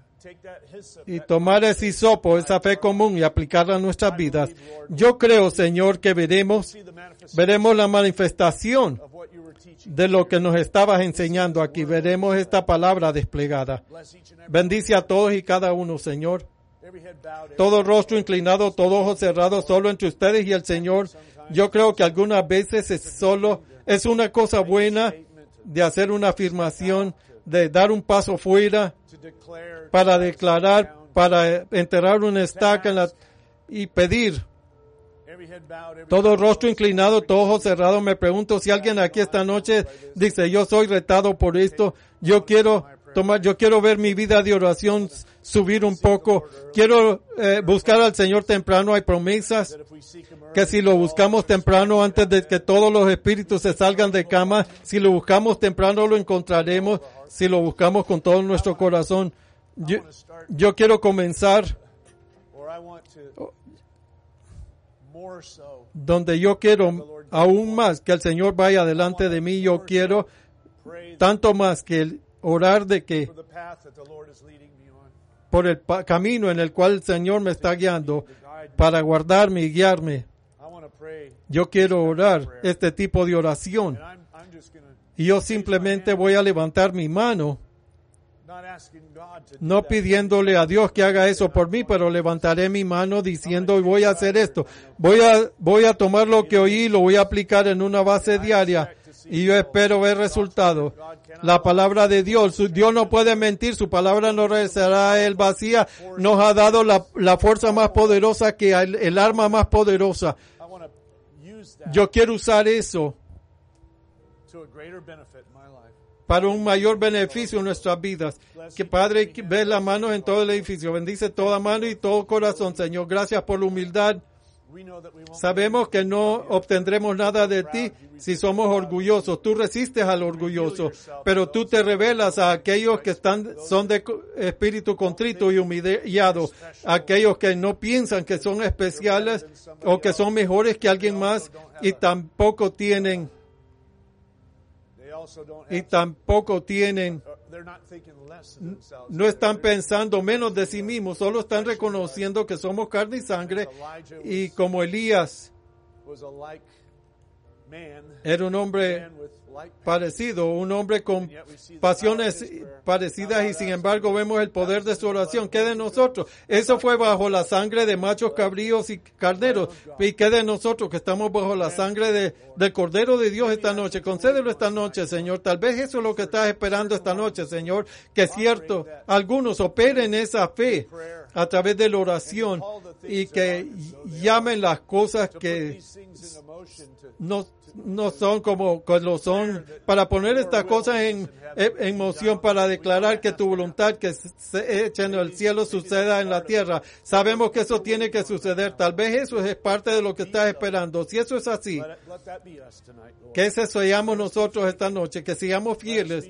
A: y tomar ese hisopo, esa fe común, y aplicarla a nuestras vidas, yo creo, Señor, que veremos la manifestación de lo que nos estabas enseñando aquí. Veremos esta palabra desplegada. Bendice a todos y cada uno, Señor. Todo rostro inclinado, todo ojo cerrado, solo entre ustedes y el Señor. Yo creo que algunas veces es una cosa buena de hacer una afirmación, de dar un paso fuera para declarar, para enterrar una estaca y pedir. Todo rostro inclinado, todo ojo cerrado. Me pregunto si alguien aquí esta noche dice, yo soy retado por esto, yo quiero ver mi vida de oración subir un poco. Quiero buscar al Señor temprano. Hay promesas que si lo buscamos temprano, antes de que todos los espíritus se salgan de cama, si lo buscamos temprano lo encontraremos, si lo buscamos con todo nuestro corazón. Yo quiero comenzar donde yo quiero aún más que el Señor vaya delante de mí. Yo quiero tanto más que orar de que por el camino en el cual el Señor me está guiando para guardarme y guiarme. Yo quiero orar este tipo de oración. Y yo simplemente voy a levantar mi mano, no pidiéndole a Dios que haga eso por mí, pero levantaré mi mano diciendo, voy a hacer esto. Voy a tomar lo que oí y lo voy a aplicar en una base diaria. Y yo espero ver resultados. La palabra de Dios no puede mentir, su palabra no regresará a él vacía. Nos ha dado la fuerza más poderosa, que el arma más poderosa. Yo quiero usar eso para un mayor beneficio en nuestras vidas. Que Padre, ve las manos en todo el edificio. Bendice toda mano y todo corazón, Señor. Gracias por la humildad. Sabemos que no obtendremos nada de ti si somos orgullosos. Tú resistes al orgulloso, pero tú te revelas a aquellos que son de espíritu contrito y humillado, aquellos que no piensan que son especiales o que son mejores que alguien más y tampoco tienen no están pensando menos de sí mismos, solo están reconociendo que somos carne y sangre, y como Elías era un hombre parecido, un hombre con pasiones parecidas, y sin embargo vemos el poder de su oración. ¿Qué de nosotros? Eso fue bajo la sangre de machos, cabríos y carneros. ¿Y qué de nosotros que estamos bajo la sangre del Cordero de Dios esta noche? Concédelo esta noche, Señor. Tal vez eso es lo que estás esperando esta noche, Señor, que es cierto, algunos operen esa fe a través de la oración y que llamen las cosas que no son como lo son, para poner estas cosas en moción, para declarar que tu voluntad que se echa en el cielo suceda en la tierra. Sabemos que eso tiene que suceder. Tal vez eso es parte de lo que estás esperando. Si eso es así, que ese seamos nosotros esta noche, que seamos fieles,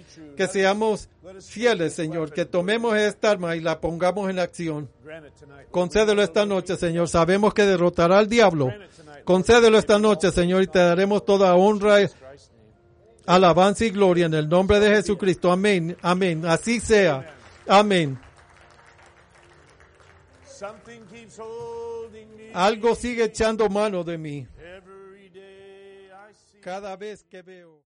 A: Señor, que tomemos esta arma y la pongamos en acción. Concédelo esta noche, Señor. Sabemos que derrotará al diablo. Concédelo esta noche, Señor, y te daremos toda honra, alabanza y gloria en el nombre de Jesucristo. Amén. Amén. Así sea. Amén.
B: Something keeps holding me.
A: Algo sigue echando mano de mí.
B: Every day I see.
A: Cada vez que veo